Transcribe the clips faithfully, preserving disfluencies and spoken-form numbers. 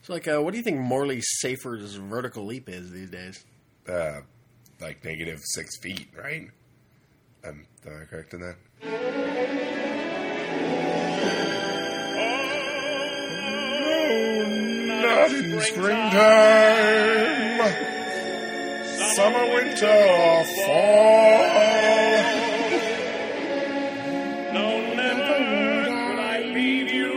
So, like, uh, what do you think Morley Safer's vertical leap is these days? Uh, like negative six feet, right? Um, am I correct in that? Not in springtime, summer, winter, or fall. No, never could I leave you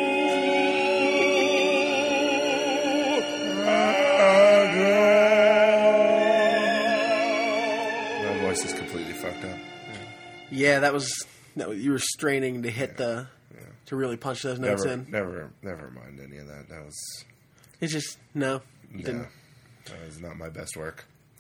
again. My voice is completely fucked up. Yeah, that was... No, you were straining to hit Yeah. the... To really punch those notes Never, in. never, never mind any of that. That was... It's just... No. You Yeah, didn't. that was not my best work.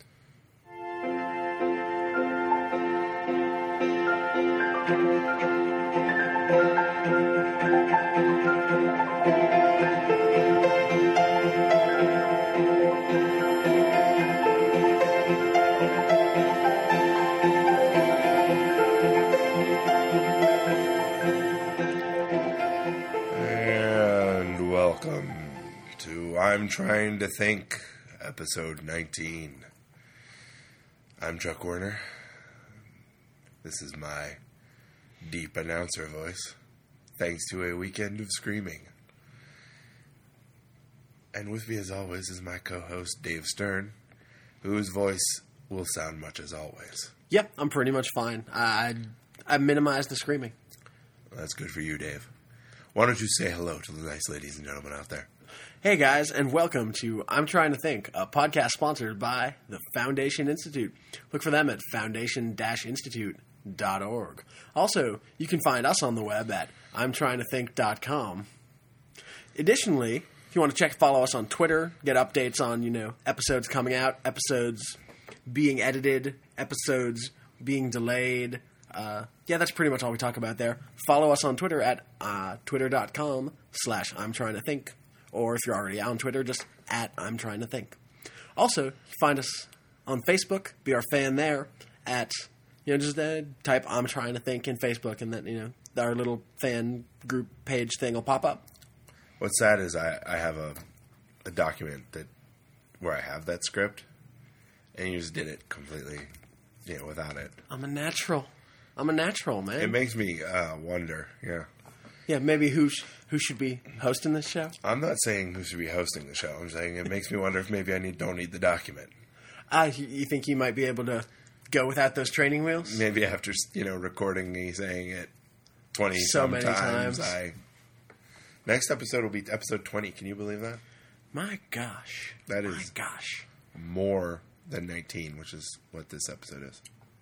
And welcome to I'm Trying to Think, episode nineteen. I'm Chuck Werner. This is my deep announcer voice, thanks to a weekend of screaming. And with me, as always, is my co-host, Dave Stern, whose voice will sound much as always. Yep, I'm pretty much fine. I, I minimized the screaming. Well, that's good for you, Dave. Why don't you say hello to the nice ladies and gentlemen out there? Hey guys, and welcome to I'm Trying to Think, a podcast sponsored by the Foundation Institute. Look for them at foundation dash institute dot org. Also, you can find us on the web at I'm trying to think dot com. Additionally, if you want to check, follow us on Twitter, get updates on, you know, episodes coming out, episodes being edited, episodes being delayed. Uh, yeah, that's pretty much all we talk about there. Follow us on Twitter at uh, twitter.com slash I'm trying to think. Or if you're already on Twitter, just at I'm trying to think. Also, find us on Facebook, be our fan there at, you know, just uh, type I'm trying to think in Facebook and then, you know, our little fan group page thing will pop up. What's sad is I, I have a, a document that where I have that script, and you just did it completely, you know, without it. I'm a natural. I'm a natural, man. It makes me uh, wonder, yeah. Yeah, maybe who sh- who should be hosting this show? I'm not saying who should be hosting the show. I'm saying it makes me wonder if maybe I need don't need the document. Uh, you, you think you might be able to go without those training wheels? Maybe after, you know, recording me saying it twenty So some many times, times. I... Next episode will be episode twenty. Can you believe that? My gosh. That My is gosh. more than nineteen, which is what this episode is.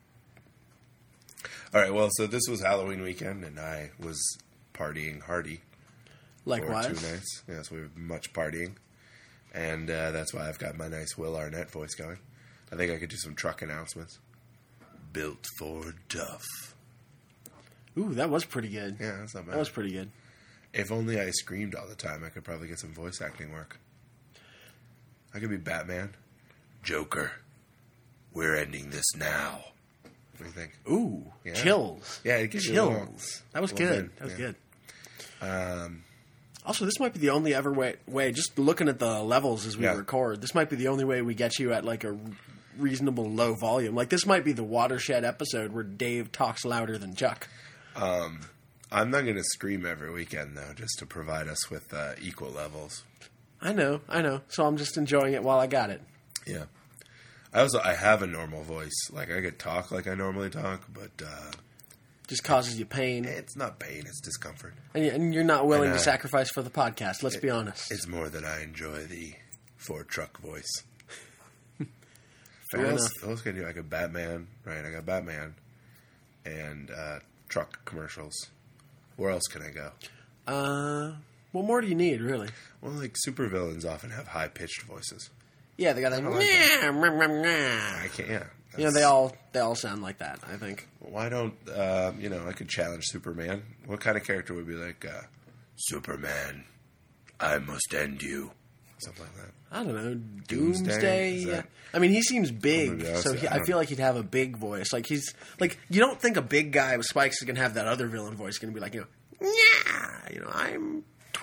All right, well, so this was Halloween weekend, and I was partying hardy for Likewise. two nights. Yes, we were much partying, and uh, that's why I've got my nice Will Arnett voice going. I think I could do some truck announcements. Built for Duff. Ooh, that was pretty good. Yeah, that's not bad. That was pretty good. If only I screamed all the time, I could probably get some voice acting work. I could be Batman. Joker. We're ending this now. What do you think? Ooh, Yeah. chills. Yeah, it gives you a little- Chills. That was little good. bit, That was yeah. good. Um, Also, this might be the only ever way, way, just looking at the levels as we Yeah. record, this might be the only way we get you at like a reasonable low volume. Like, this might be the watershed episode where Dave talks louder than Chuck. um, I'm not going to scream every weekend, though, just to provide us with uh, equal levels. I know, I know. So I'm just enjoying it while I got it. Yeah. I also, I have a normal voice. Like, I could talk like I normally talk, but uh, Just causes you pain. it's not pain, it's discomfort. And you- and you're not willing And, uh, to sacrifice for the podcast, let's be honest. It's more that I enjoy the Ford truck voice. Fair what else, enough. what else can I do? I got Batman, right? I got Batman and uh, truck commercials. Where else can I go? Uh, what more do you need, really? Well, like supervillains often have high pitched voices. Yeah, they got that. I like that. "Nyah, rah, rah, rah." I can't. Yeah, You know, they that's- all they all sound like that, I think. Why don't uh, you know? I could challenge Superman. What kind of character would be like uh, Superman? I must end you. Something like that. I don't know. Doomsday? Doomsday? Is yeah. that- I mean, he seems big, Maybe that's so it. he, I I don't feel know. like he'd have a big voice. Like, he's like, you don't think a big guy with spikes is gonna have that other villain voice? Gonna be like, you know, yeah, you know, I'm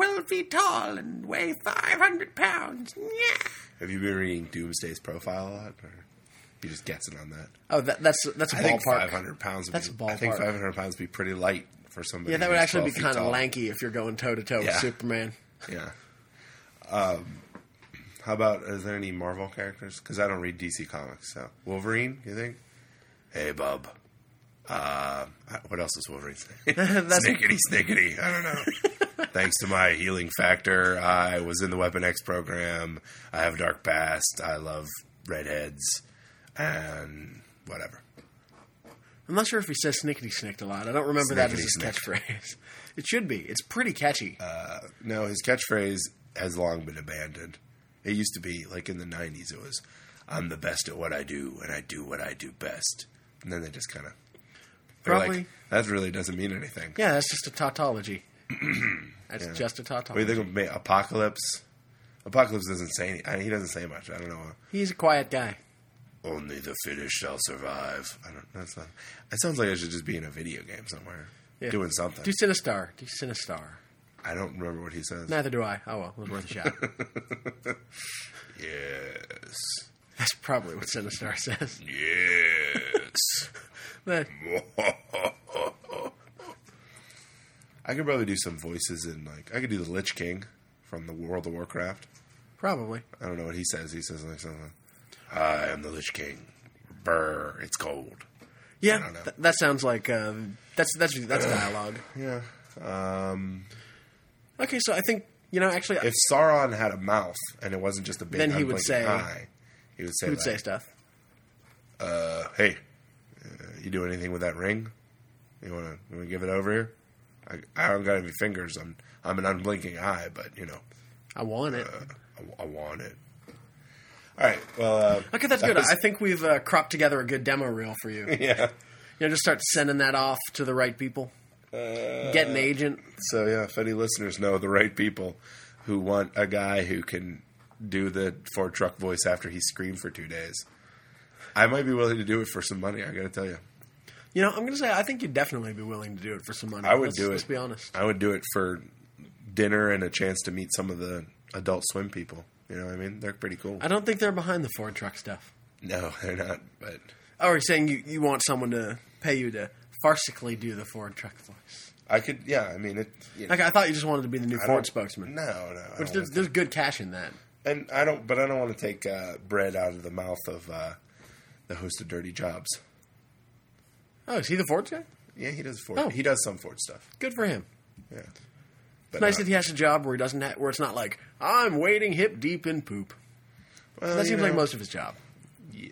twelve feet tall and weigh five hundred pounds. Yeah. Have you been reading Doomsday's profile a lot? Or you just guessing on that? Oh, that, that's that's a I ballpark. think five hundred pounds would That's be, a I think ballpark. five hundred pounds would be pretty light for somebody. Yeah, that would who's actually be twelve feet kind of tall. lanky if you're going toe to toe with Yeah. Superman. Yeah. Um, how about, is there any Marvel characters? Because I don't read D C Comics. So Wolverine, you think? Hey, bub. Uh, what else does Wolverine say? That's- Snickety, snickety. I don't know. Thanks to my healing factor, I was in the Weapon X program. I have a dark past. I love redheads. And whatever. I'm not sure if he says snickety snicked a lot. I don't remember that as his Snickety-snick. catchphrase. It should be. It's pretty catchy. Uh, no, his catchphrase has long been abandoned. It used to be, like in the nineties, it was, I'm the best at what I do, and I do what I do best. And then they just kind of... Probably. Like, that really doesn't mean anything. Yeah, that's just a tautology. That's Yeah. just a What tautology. do you think of Ma- Apocalypse? Apocalypse doesn't say any, I mean, he doesn't say much. I don't know. He's a quiet guy. Only the fittest shall survive. I don't. That's not. It sounds like I should just be in a video game somewhere, Yeah. doing something. Do Sinistar. Do Sinistar. I don't remember what he says. Neither do I. Oh, well. It was worth a shot. Yes. That's probably what Sinistar says. Yes. But I could probably do some voices in, like, I could do the Lich King from the World of Warcraft. probably. I don't know what he says. He says like something. I am the Lich King. Brr, it's cold. I Yeah, don't know. th- that sounds like uh, that's that's that's dialogue. Yeah. Um, Okay, so I think you know actually if Sauron had a mouth and it wasn't just a big Then he would unblinking say- eye, he would say, he would like, say stuff. uh, "Hey, uh, you do anything with that ring? You want to give it over here? I, I don't got any fingers. I'm I'm an unblinking eye, but you know, I want it. uh, I, I want it." All right. Well, uh, Okay, that's that good. was- I think we've uh, cropped together a good demo reel for you. yeah. You know, just start sending that off to the right people. Uh, Get an agent. So yeah, if any listeners know the right people who want a guy who can do the Ford truck voice after he screamed for two days, I might be willing to do it for some money. I got to tell you, You know, I'm going to say I think you'd definitely be willing to do it for some money. I would let's, do it. Let's be honest. I would do it for dinner and a chance to meet some of the Adult Swim people. You know what I mean? They're pretty cool. I don't think they're behind the Ford truck stuff. No, they're not. But Oh, are you saying you, you want someone to pay you to farcically do the Ford truck voice? I could. Yeah, I mean it. You know, Like, I thought you just wanted to be the new I Ford don't- spokesman. No, no. I Which don't there's, wanna there's good cash in that. And I don't, but I don't want to take uh, bread out of the mouth of uh, the host of Dirty Jobs. Oh, is he the Ford guy? Yeah, he does Ford. Oh. He does some Ford stuff. Good for him. Yeah, It's but nice not- that he has a job where he doesn't ha- where it's not like I'm wading hip deep in poop. well, That you seems like know, most of his job. Yeah,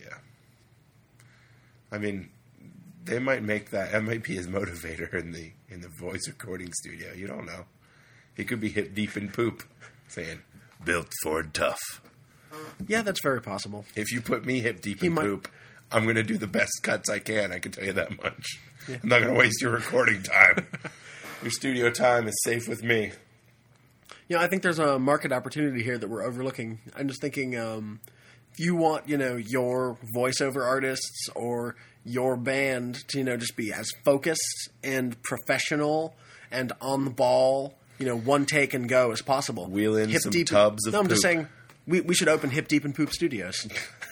I mean, they might make that. That might be his motivator in the in the voice recording studio. You don't know. He could be hip deep in poop, saying "Built Ford tough." Yeah, that's very possible. If you put me hip deep He in might- poop, I'm going to do the best cuts I can. I can tell you that much. I'm not going to waste your recording time. Your studio time is safe with me. You know, I think there's a market opportunity here that we're overlooking. I'm just thinking, um, if you want, you know, your voiceover artists or your band to, you know, just be as focused and professional and on the ball, you know, one take and go as possible. Wheel in Hip some Deep- tubs of No, I'm just poop. saying we, we should open Hip Deep and Poop Studios.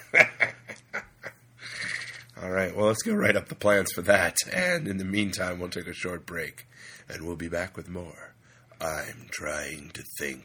All right, well, let's go write up the plans for that. And in the meantime, we'll take a short break, and we'll be back with more. I'm trying to think.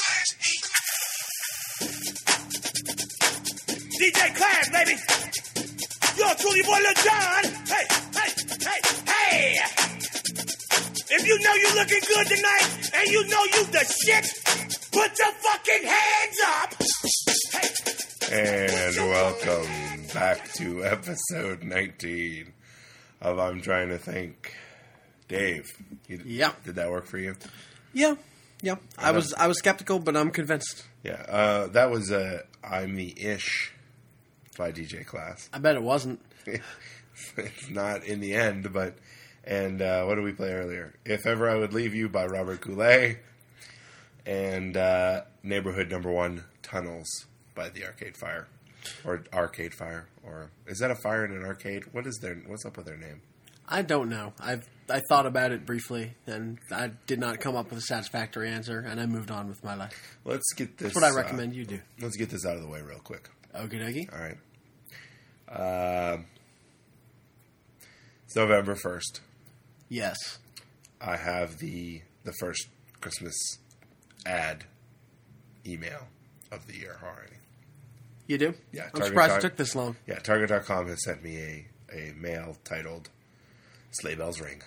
D J Class, baby. Yo, truly boy Lil Jon. Hey, hey, hey, hey. If you know you looking good tonight and you know you the shit, put your fucking hands up. Hey. And welcome back to episode nineteen of I'm Trying to Think. Dave, you, Yeah. did that work for you? Yeah, yeah. I was I was skeptical, but I'm convinced. Yeah, uh, that was uh, I'm the Ish by D J Class. I bet it wasn't. It's not in the end, but... And uh, what did we play earlier? If Ever I Would Leave You by Robert Goulet. And uh, Neighborhood Number One, Tunnels by the Arcade Fire. Or Arcade Fire. Or is that a fire in an arcade? What is their... What's up with their name? I don't know. I've I thought about it briefly, and I did not come up with a satisfactory answer, and I moved on with my life. Let's get this. That's what I uh, recommend you do. Let's get this out of the way real quick. Okie dokie. All right. Uh, it's November first. Yes. I have the the first Christmas ad email of the year already. You do? Yeah. I'm Target surprised Tar- it took this long. Yeah, Target dot com has sent me a, a mail titled Sleigh Bells Ring.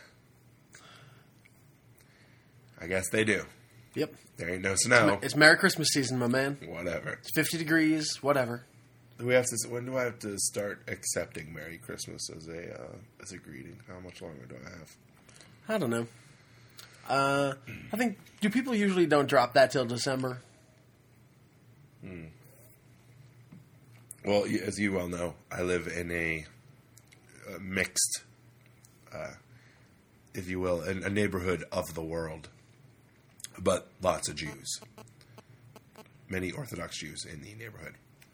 I guess they do. Yep. There ain't no snow. It's Merry Christmas season, my man. Whatever. It's fifty degrees, whatever. Do we have to? When do I have to start accepting Merry Christmas as a uh, as a greeting? How much longer do I have? I don't know. Uh, I think, do people usually don't drop that till December? Hmm. Well, y- as you well know, I live in a, a mixed, uh, if you will, a, a neighborhood of the world, but lots of Jews. Many Orthodox Jews in the neighborhood.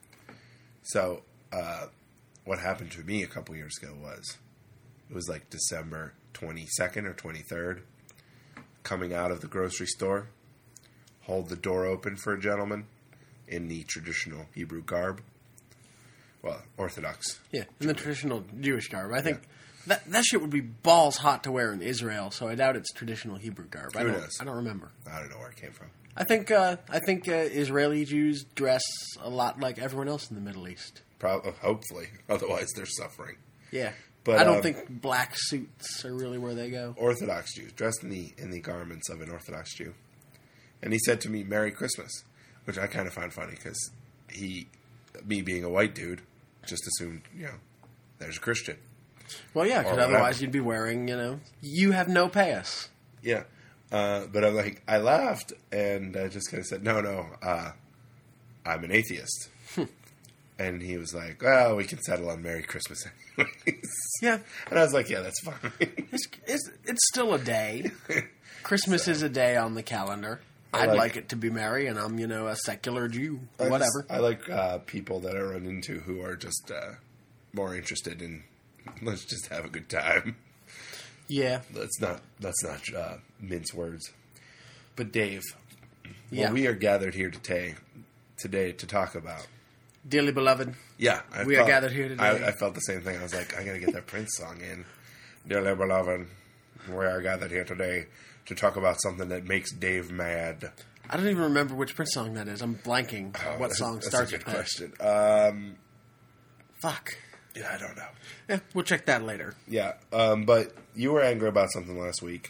So, uh, what happened to me a couple years ago was, it was like December twenty-second or twenty-third, coming out of the grocery store, hold the door open for a gentleman in the traditional Hebrew garb. Well, Orthodox. Yeah, in the traditional Jewish garb. I think that that shit would be balls hot to wear in Israel, so I doubt it's traditional Hebrew garb. I Who don't, knows? I don't remember. I don't know where it came from. I think uh, I think uh, Israeli Jews dress a lot like everyone else in the Middle East. Probably, hopefully. Otherwise, they're suffering. Yeah. But, I don't um, think black suits are really where they go. Orthodox Jews, dressed in the in the garments of an Orthodox Jew. And he said to me, Merry Christmas, which I kind of find funny because he, me being a white dude, just assumed, you know, there's a Christian. Well, yeah, because Or otherwise whatever. you'd be wearing, you know, you have no payas. Yeah. Uh, but I'm like, I laughed and I just kind of said, no, no, uh, I'm an atheist. And he was like, well, we can settle on Merry Christmas anyways. Yeah. And I was like, yeah, that's fine. It's, it's, it's still a day. Christmas is a day on the calendar. I I'd like- like, it to be merry, and I'm, you know, a secular Jew. I just- Whatever. I like uh, people that I run into who are just uh, more interested in, let's just have a good time. Yeah. Let's not let's not uh, mince words. But Dave, Yeah. well, we are gathered here today today to talk about. Dearly beloved. Yeah, I We are gathered here today. I, I felt the same thing. I was like, I gotta get that Prince song in. Dearly beloved, we are gathered here today to talk about something that makes Dave mad. I don't even remember which Prince song that is. I'm blanking. Oh, what that's- song that's starts a good with that. question. Um, Fuck. yeah, I don't know. Yeah, we'll check that later. Yeah, um, but you were angry about something last week,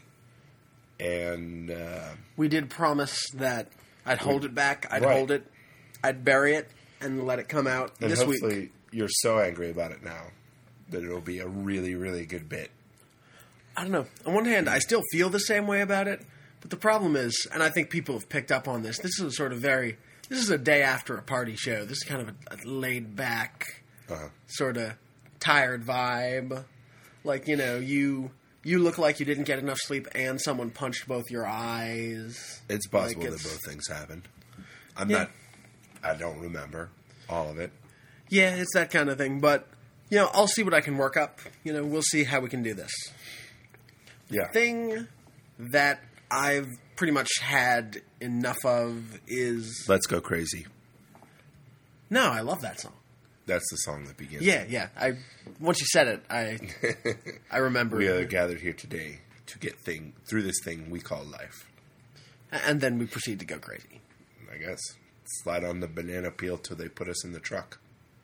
and uh, We did promise that I'd hold it back. I'd Right. hold it. I'd bury it and let it come out and this hopefully week. you're so angry about it now that it'll be a really, really good bit. I don't know. On one hand, I still feel the same way about it, but the problem is, and I think people have picked up on this, this is a sort of very, this is a day after a party show. This is kind of a, a laid back, Uh-huh. sort of tired vibe. Like, you know, you you look like you didn't get enough sleep and someone punched both your eyes. It's possible Like, that it's- both things happened. I'm Yeah. not. I don't remember all of it. Yeah, it's that kind of thing. But, you know, I'll see what I can work up. You know, we'll see how we can do this. Yeah. Thing that I've pretty much had enough of is... Let's Go Crazy. No, I love that song. That's the song that begins. Yeah, yeah. I once you said it, I I remember. We are gathered here today to get thing through this thing we call life. And then we proceed to go crazy. I guess slide on the banana peel till they put us in the truck.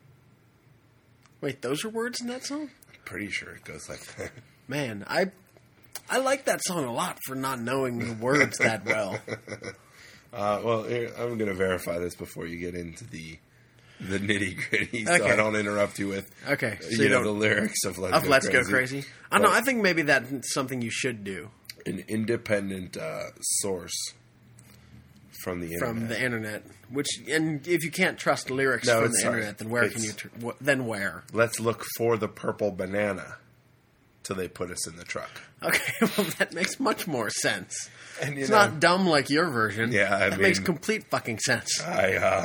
Wait, those are words in that song? I'm pretty sure it goes like that. Man, I I like that song a lot for not knowing the words that well. Uh, well, here, I'm going to verify this before you get into the the nitty gritty, so Okay. I don't interrupt you with Okay, so you, you know don't- the lyrics of Let's, Of Go, Let's Crazy. Go Crazy. I don't know. I think maybe that's something you should do An independent uh, source from the internet. from the internet. Which, and if you can't trust lyrics No, from it's- the sorry. internet, then where can It's- you? Tr- wh- then where? Let's look for the purple banana till they put us in the truck. Okay, well that makes much more sense. And, you It's know, not dumb like your version. Yeah, I that makes mean- complete fucking sense. I uh,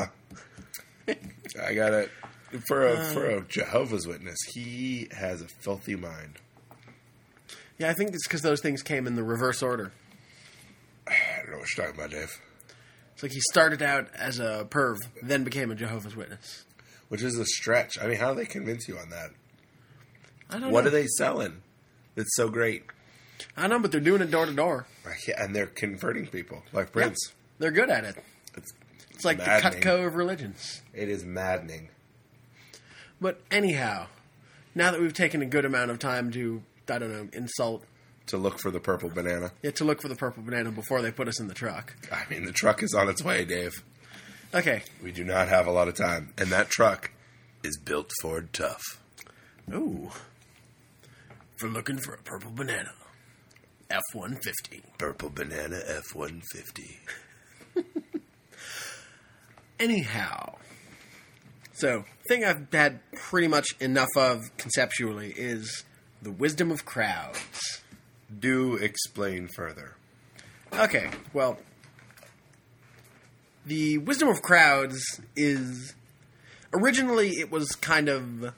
I got it for a Uh. for a Jehovah's Witness. He has a filthy mind. Yeah, I think it's because those things came in the reverse order. I don't know what you're talking about, Dave. It's like he started out as a perv, then became a Jehovah's Witness. Which is a stretch. I mean, how do they convince you on that? I don't What know. are they selling that's so great? I don't know, but they're doing it door to door. Yeah, and they're converting people, like Prince. Yeah, they're good at it. It's, It's like maddening. the Cutco of religions. It is maddening. But anyhow, now that we've taken a good amount of time to, I don't know, insult, To look for the purple banana. yeah, to look for the purple banana before they put us in the truck. I mean, the truck is on its way, Dave. Okay. We do not have a lot of time. And that truck is built Ford tough. Ooh. For looking for a purple banana. F one fifty. Purple banana F one fifty. Anyhow. So, thing I've had pretty much enough of conceptually is the wisdom of crowds. Do explain further. Okay, well, the wisdom of crowds is... Originally, it was kind of...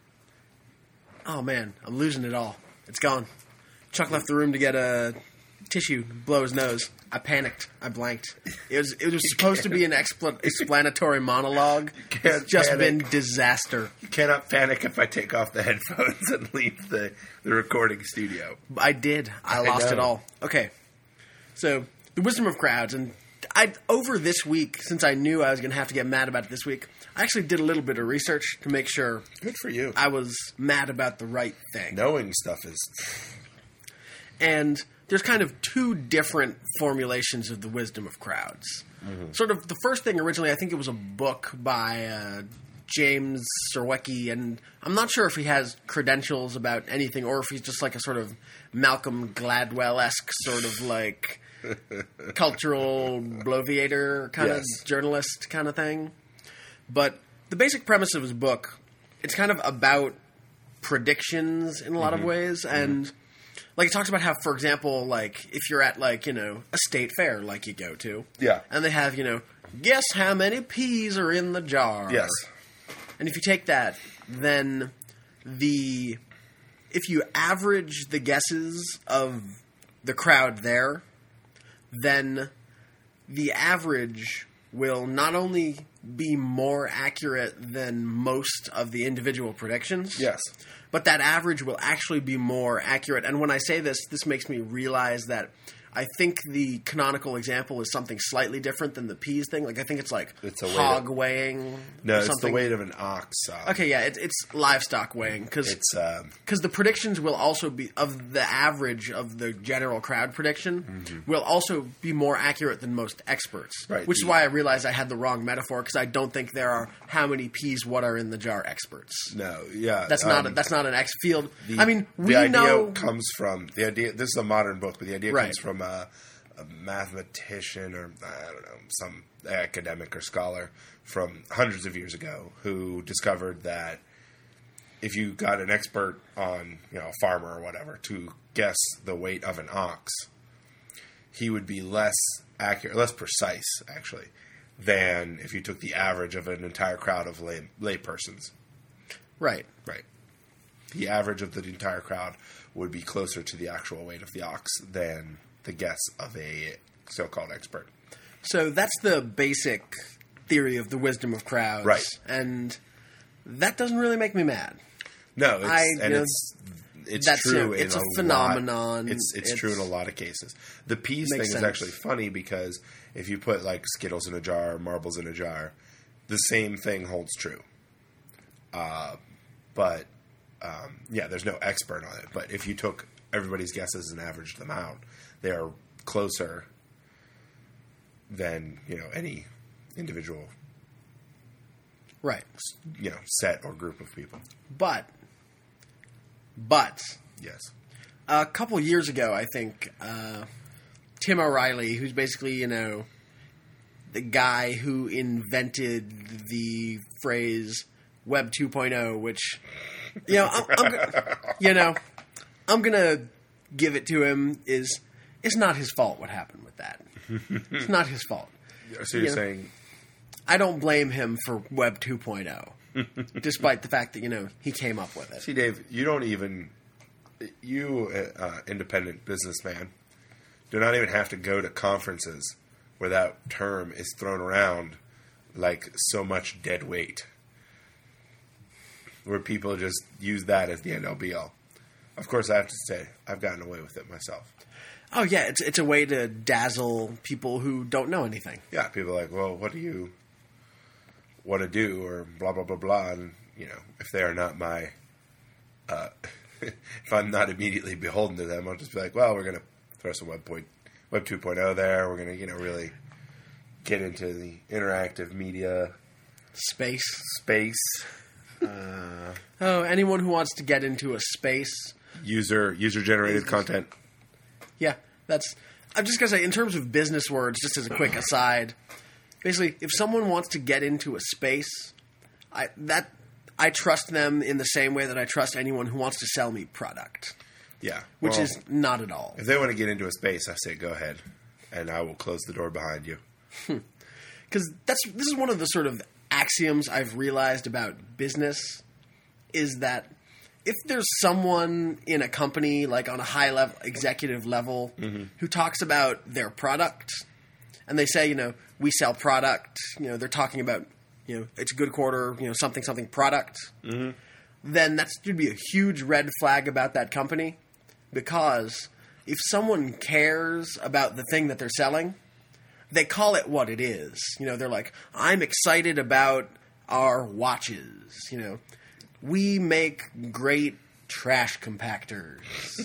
Oh, man, I'm losing it all. It's gone. Chuck left the room to get a tissue, blow his nose. I panicked. I blanked. It was it was supposed to be an expl- explanatory monologue. can't It's just panic. been disaster. You cannot panic if I take off the headphones and leave the, the recording studio. I did. I I lost it know. all. Okay. So, the wisdom of crowds. And I over this week, since I knew I was going to have to get mad about it this week, I actually did a little bit of research to make sure Good for you. I was mad about the right thing. Knowing stuff is... And there's kind of two different formulations of the wisdom of crowds. Mm-hmm. Sort of the first thing originally, I think it was a book by uh, James Surowiecki, and I'm not sure if he has credentials about anything or if he's just like a sort of Malcolm Gladwell-esque sort of like cultural bloviator kind Yes. of journalist kind of thing. But the basic premise of his book, it's kind of about predictions in a lot Mm-hmm. of ways, and like it talks about how, for example, like if you're at like, you know, a state fair like you go to, Yeah. and they have, you know, guess how many peas are in the jar. Yes. And if you take that, then the if you average the guesses of the crowd there, then the average will not only be more accurate than most of the individual predictions. Yes. But that average will actually be more accurate. And when I say this, this makes me realize that I think the canonical example is something slightly different than the peas thing. Like, I think it's like It's a weight hog of- weighing. No, or it's something. the weight of an ox. Uh, Okay, yeah, it's, it's livestock weighing. Because It's... Um, the predictions will also be, of the average of the general crowd prediction, will also be more accurate than most experts. Right. Which is The- why I realized I had the wrong metaphor, because I don't think there are how many peas, what are in the jar experts. no, yeah. That's not a, um, that's not an X field. The, I mean, we the idea know comes from the idea. This is a modern book, but the idea Right. comes from a, a mathematician or I don't know some academic or scholar from hundreds of years ago who discovered that if you got an expert on, you know, a farmer or whatever to guess the weight of an ox, he would be less accurate, less precise actually, than if you took the average of an entire crowd of lay laypersons. right. Right. The average of the entire crowd would be closer to the actual weight of the ox than the guess of a so-called expert. So that's the basic theory of the wisdom of crowds, Right. And that doesn't really make me mad. No, it's, I, and you know, it's it's that's, true. you know, in it's a lot- phenomenon. It's, it's It's- true in a lot of cases. The peas thing Makes is sense. actually funny because if you put like Skittles in a jar, marbles in a jar, the same thing holds true. Uh, but um, yeah, there's no expert on it. But if you took everybody's guesses and averaged them out, they are closer than, you know, any individual, Right. you know, set or group of people. But, but, Yes. a couple years ago, I think, uh, Tim O'Reilly, who's basically, you know, the guy who invented the phrase Web two point oh, which, you know, I'm, I'm, go- you know, I'm going to give it to him, is it's not his fault what happened with that. It's not his fault. So you're Yeah. saying I don't blame him for Web two point oh, despite the fact that, you know, he came up with it. See, Dave, you don't even you, uh, independent businessman, do not even have to go to conferences where that term is thrown around like so much dead weight, where people just use that as the end all be all. Of course, I have to say, I've gotten away with it myself. Oh, yeah, it's it's a way to dazzle people who don't know anything. Yeah, people are like, well, what do you want to do, or blah, blah, blah, blah. And, you know, if they are not my, uh, if I'm not immediately beholden to them, I'll just be like, well, we're going to throw some Web, point, Web two point oh there. We're going to, you know, really get into the interactive media Space. space. Uh, Oh, anyone who wants to get into a space. user user generated content. Yeah, that's... I'm just going to say, in terms of business words, just as a quick aside, basically, if someone wants to get into a space, I that I trust them in the same way that I trust anyone who wants to sell me product, Yeah, which well, is not at all. if they want to get into a space, I say go ahead, and I will close the door behind you. Because that's this is one of the sort of axioms I've realized about business, is that if there's someone in a company, like on a high level, executive level, Mm-hmm. who talks about their product, and they say, you know, we sell product, you know, they're talking about, you know, it's a good quarter, you know, something, something product, Mm-hmm. then that should be a huge red flag about that company, because if someone cares about the thing that they're selling, they call it what it is. You know, they're like, I'm excited about our watches, you know. We make great trash compactors.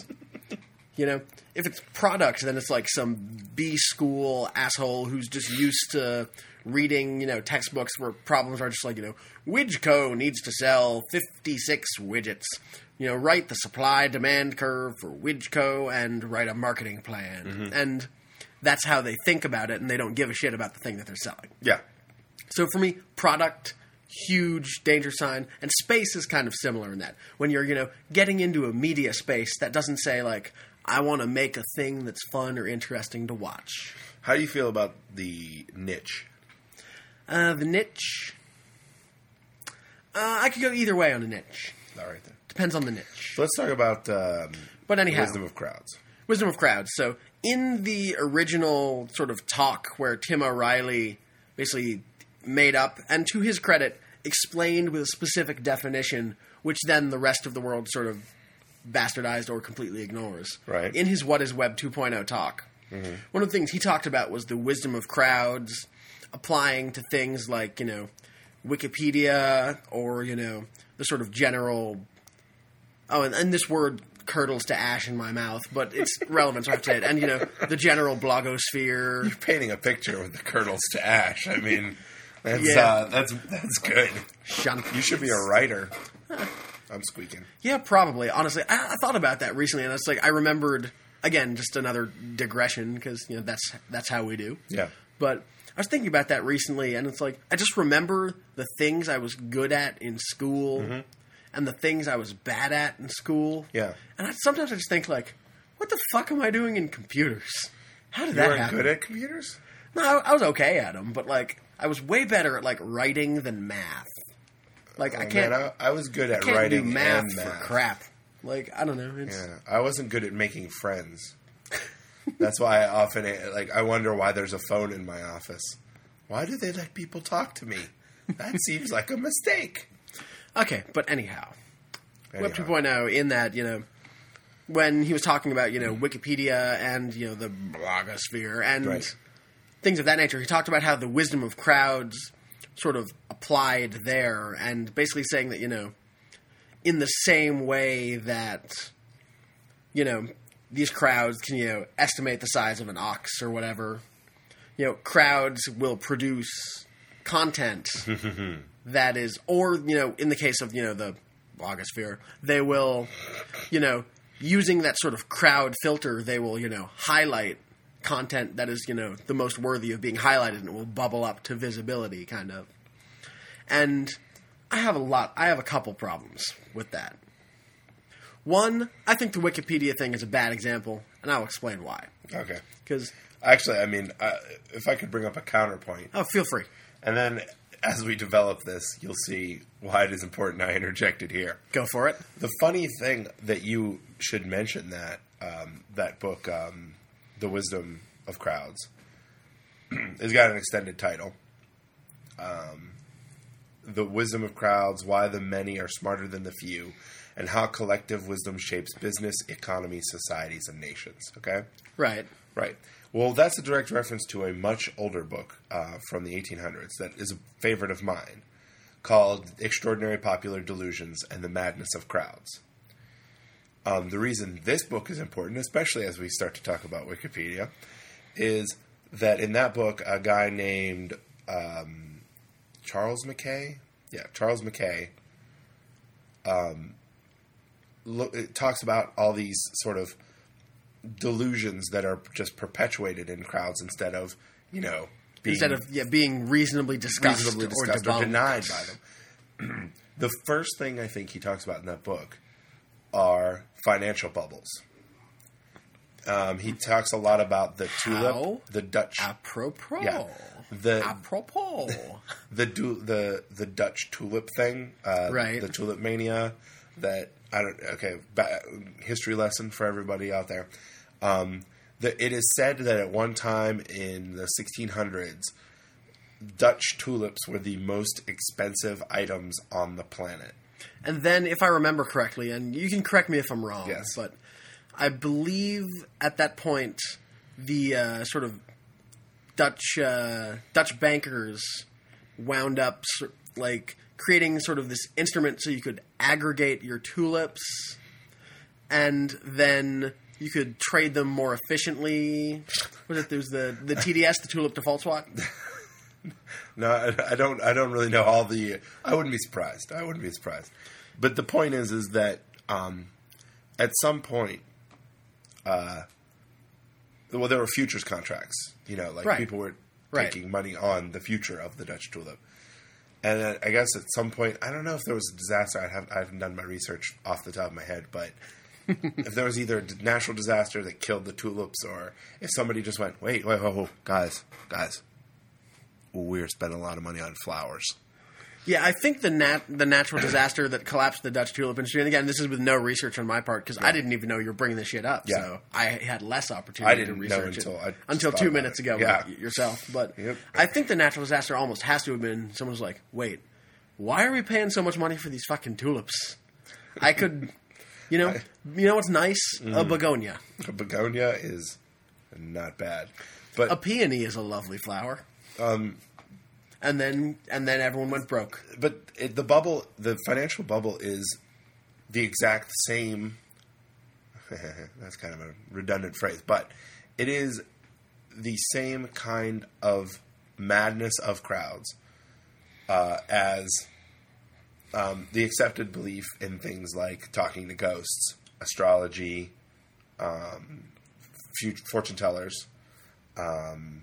You know, if it's product, then it's like some B-school asshole who's just used to reading, you know, textbooks where problems are just like, you know, Widgeco needs to sell fifty-six widgets. You know, write the supply-demand curve for Widgeco and write a marketing plan. Mm-hmm. And that's how they think about it, and they don't give a shit about the thing that they're selling. Yeah, So for me, product, huge danger sign, and space is kind of similar in that. When you're, you know, getting into a media space, that doesn't say, like, I want to make a thing that's fun or interesting to watch. how do you feel about the niche? Uh, the niche... Uh, I could go either way on a niche. All right then. Depends on the niche. So let's talk about um, But anyhow... wisdom of crowds. Wisdom of crowds. So in the original sort of talk where Tim O'Reilly basically made up, and to his credit, explained with a specific definition, which then the rest of the world sort of bastardized or completely ignores. Right. In his What is Web two point oh talk, mm-hmm. one of the things he talked about was the wisdom of crowds applying to things like, you know, Wikipedia or, you know, the sort of general... Oh, and, and this word curdles to ash in my mouth, but it's relevant, so I have to say it. And, you know, the general blogosphere. You're painting a picture with the kernels to ash. I mean, that's Yeah. uh, that's that's good. Shunt. You should be a writer. I'm squeaking. Yeah, probably. Honestly, I, I thought about that recently, and it's like I remembered, again, just another digression, because, you know, that's that's how we do. Yeah. But I was thinking about that recently, and it's like I just remember the things I was good at in school Mm-hmm. and the things I was bad at in school. Yeah. And I, sometimes I just think, like, what the fuck am I doing in computers? How did You that weren't happen? good at computers? No, I, I was okay at them, but, like, I was way better at, like, writing than math. Like, I Oh, can't, man, I, I was good at can't writing do math and for math. crap. Like, I don't know. It's, Yeah, I wasn't good at making friends. That's why I often like. I wonder why there's a phone in my office. Why do they let people talk to me? That seems like a mistake. Okay, but anyhow. Anyhow. Web two point oh, in that, you know, when he was talking about, you know, Wikipedia and, you know, the blogosphere and Right. things of that nature, he talked about how the wisdom of crowds sort of applied there, and basically saying that, you know, in the same way that, you know, these crowds can, you know, estimate the size of an ox or whatever, you know, crowds will produce content that is, or, you know, in the case of, you know, the blogosphere, they will, you know, using that sort of crowd filter, they will, you know, highlight content that is, you know, the most worthy of being highlighted, and it will bubble up to visibility, kind of. And I have a lot, I have a couple problems with that. One, I think the Wikipedia thing is a bad example, and I'll explain why. Okay. Because, Actually, I mean, uh, if I could bring up a counterpoint, oh, feel free. and then as we develop this, you'll see why it is important I interjected here. Go for it. The funny thing that you should mention that um, that book, um, The Wisdom of Crowds, has got an extended title. Um, The Wisdom of Crowds, Why the Many Are Smarter Than the Few, and How Collective Wisdom Shapes Business, Economy, Societies, and Nations. Okay? Right. Right. Well, that's a direct reference to a much older book uh, from the eighteen hundreds that is a favorite of mine called Extraordinary Popular Delusions and the Madness of Crowds. Um, the reason this book is important, especially as we start to talk about Wikipedia, is that in that book, a guy named um, Charles Mackay, yeah, Charles Mackay, um, lo- it talks about all these sort of delusions that are just perpetuated in crowds instead of, you know, being Instead of yeah, being reasonably discussed, reasonably discussed or, or debunked. denied by them. The first thing I think he talks about in that book are financial bubbles. Um, he talks a lot about the tulip, How? the Dutch, Apropos. yeah, the Apropos. the du- the the Dutch tulip thing, uh, Right. The tulip mania. That I don't. Okay, ba- history lesson for everybody out there. Um, the, it is said that at one time in the sixteen hundreds, Dutch tulips were the most expensive items on the planet. And then, if I remember correctly, and you can correct me if I'm wrong, Yes. but I believe at that point the uh, sort of Dutch uh, Dutch bankers wound up sor- like creating sort of this instrument so you could aggregate your tulips, and then you could trade them more efficiently. Was it there's the the T D S, the tulip default swap? No, I, I don't. I don't really know all the. I wouldn't be surprised. I wouldn't be surprised. But the point is, is that um, at some point, uh, well, there were futures contracts. You know, like Right. people were Right. taking money on the future of the Dutch tulip. And then I guess at some point, I don't know if there was a disaster. I haven't, I haven't done my research off the top of my head, but if there was either a natural disaster that killed the tulips, or if somebody just went, wait, wait, wait, wait guys, guys, we're spending a lot of money on flowers. Yeah, I think the nat- the natural disaster that collapsed the Dutch tulip industry, and again, this is with no research on my part, because I didn't even know you were bringing this shit up, Yeah. so I had less opportunity I didn't to know research until it I just until thought two about minutes it. ago Yeah. with y- yourself. But Yep. I think the natural disaster almost has to have been someone was like, wait, why are we paying so much money for these fucking tulips? I could, you know, you know what's nice? Mm-hmm. A begonia. A begonia is not bad. But A peony is a lovely flower. Um, and then and then everyone went broke. But it, the bubble, the financial bubble, is the exact same. That's kind of a redundant phrase, but it is the same kind of madness of crowds uh, as um, the accepted belief in things like talking to ghosts, astrology, um, future, fortune tellers, um,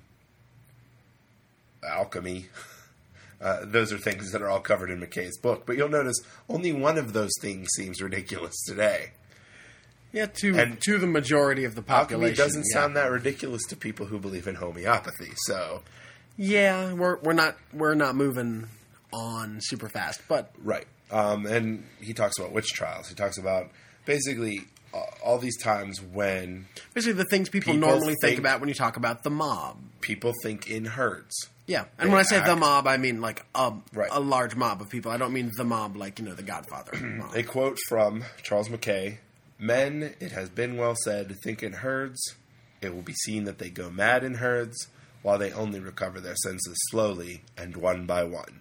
alchemy. Uh, those are things that are all covered in McKay's book. But you'll notice only one of those things seems ridiculous today. Yeah, to And to the majority of the population. Alchemy doesn't yeah. sound that ridiculous to people who believe in homeopathy. So, Yeah, we're we're not we're not moving on super fast, but right. Um, and he talks about witch trials. He talks about basically uh, all these times when basically the things people, People normally think, think- about when you talk about the mob. people think in herds. Yeah, and They when I say the act- mob, I mean like a Right. a large mob of people. I don't mean the mob like, you know, the Godfather mob. A quote from Charles Mackay: "Men, it has been well said, think in herds. It will be seen that they go mad in herds, while they only recover their senses slowly and one by one."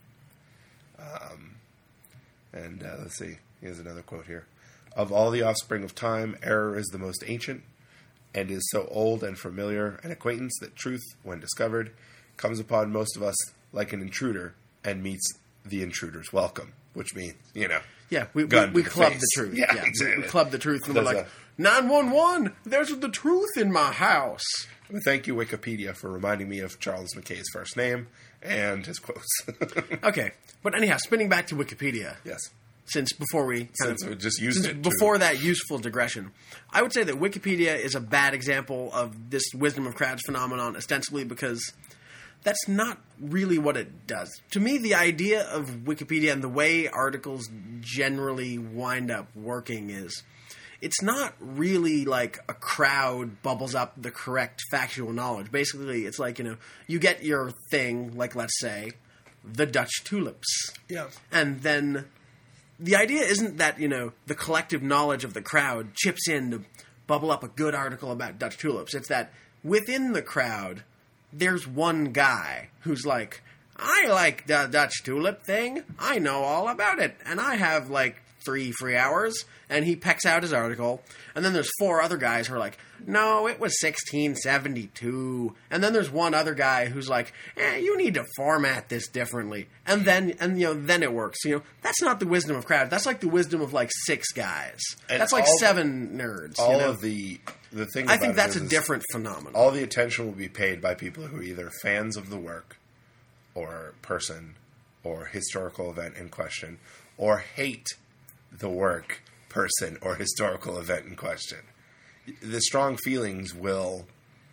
Um, and uh, let's see. Here's another quote here: "Of all the offspring of time, error is the most ancient, and is so old and familiar an acquaintance that truth, when discovered, comes upon most of us like an intruder and meets the intruder's welcome." Which means, you know, Yeah, we we, gun we to the club face. the truth. Yeah, we- exactly. We club the truth, and There's we're like, a- nine one one, there's the truth in my house. Well, thank you, Wikipedia, for reminding me of Charles Mackay's first name and his quotes. Okay, but anyhow, spinning back to Wikipedia. Yes. Since before we kind Since of, we just used since it to- before that useful digression, I would say that Wikipedia is a bad example of this wisdom of crowds phenomenon, ostensibly because that's not really what it does. To me, the idea of Wikipedia and the way articles generally wind up working is it's not really like a crowd bubbles up the correct factual knowledge. Basically, it's like, you know, you get your thing, like let's say, the Dutch tulips. Yeah. And then the idea isn't that, you know, the collective knowledge of the crowd chips in to bubble up a good article about Dutch tulips. It's that within the crowd, there's one guy who's like, I like the Dutch tulip thing. I know all about it. And I have like three free hours. And he pecks out his article. And then there's four other guys who are like, no, it was sixteen seventy-two. And then there's one other guy who's like, eh, you need to format this differently. And then, and you know, then it works. You know, that's not the wisdom of crowd. That's like the wisdom of like six guys. And that's like all- seven nerds. All you know? of the the thing. I about think it that's is, a is different phenomenon. all the attention will be paid by people who are either fans of the work or person or historical event in question, or hate the work, person, or historical event in question. The strong feelings will,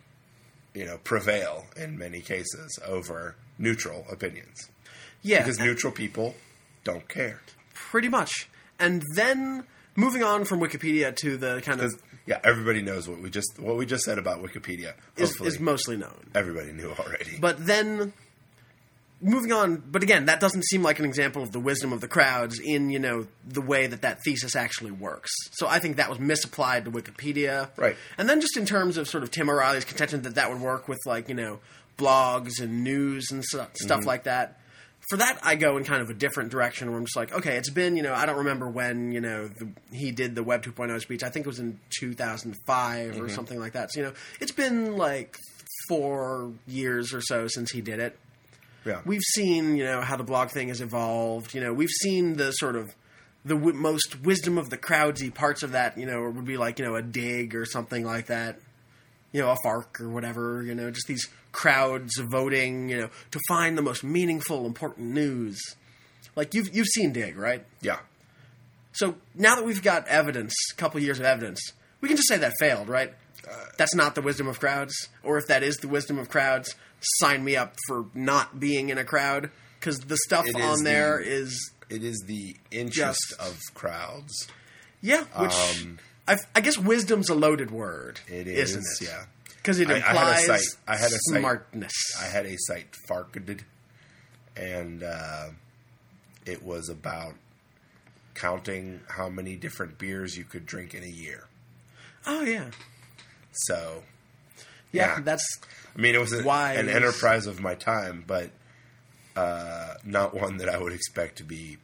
you know, prevail in many cases over neutral opinions. Yeah, Because neutral people don't care. pretty much. And then moving on from Wikipedia to the kind of Because yeah, everybody knows what we just what we just said about Wikipedia. is, Hopefully, is mostly known. everybody knew already. But then, moving on, but again, that doesn't seem like an example of the wisdom of the crowds in, you know, the way that that thesis actually works. So I think that was misapplied to Wikipedia. Right. And then just in terms of sort of Tim O'Reilly's contention that that would work with, like, you know, blogs and news and stu- stuff Mm-hmm. like that. For that, I go in kind of a different direction where I'm just like, okay, it's been, you know, I don't remember when, you know, the, he did the Web two point oh speech. I think it was in two thousand five Mm-hmm. or something like that. So, you know, it's been like four years or so since he did it. Yeah. We've seen, you know, how the blog thing has evolved. You know, we've seen the sort of the w- most wisdom of the crowdsy parts of that. You know, it would be like, you know, a dig or something like that. You know, a FARC or whatever. You know, just these crowds voting. You know, to find the most meaningful, important news. Like you've you've seen Dig, right? Yeah. So now that we've got evidence, a couple years of evidence, we can just say that failed, right? That's not the wisdom of crowds. Or if that is the wisdom of crowds, sign me up for not being in a crowd. Because the stuff It is on there the- is, It is the interest Just- of crowds. yeah, which Um, I, I guess wisdom's a loaded word. It is, isn't it? yeah. Because it I- I had a implies site- I had a site- smartness. I had a site farked, and uh, it was about counting how many different beers you could drink in a year. oh, yeah. So, yeah. Yeah. That's I mean, it was a, Wise. an enterprise of my time, but uh, not one that I would expect to be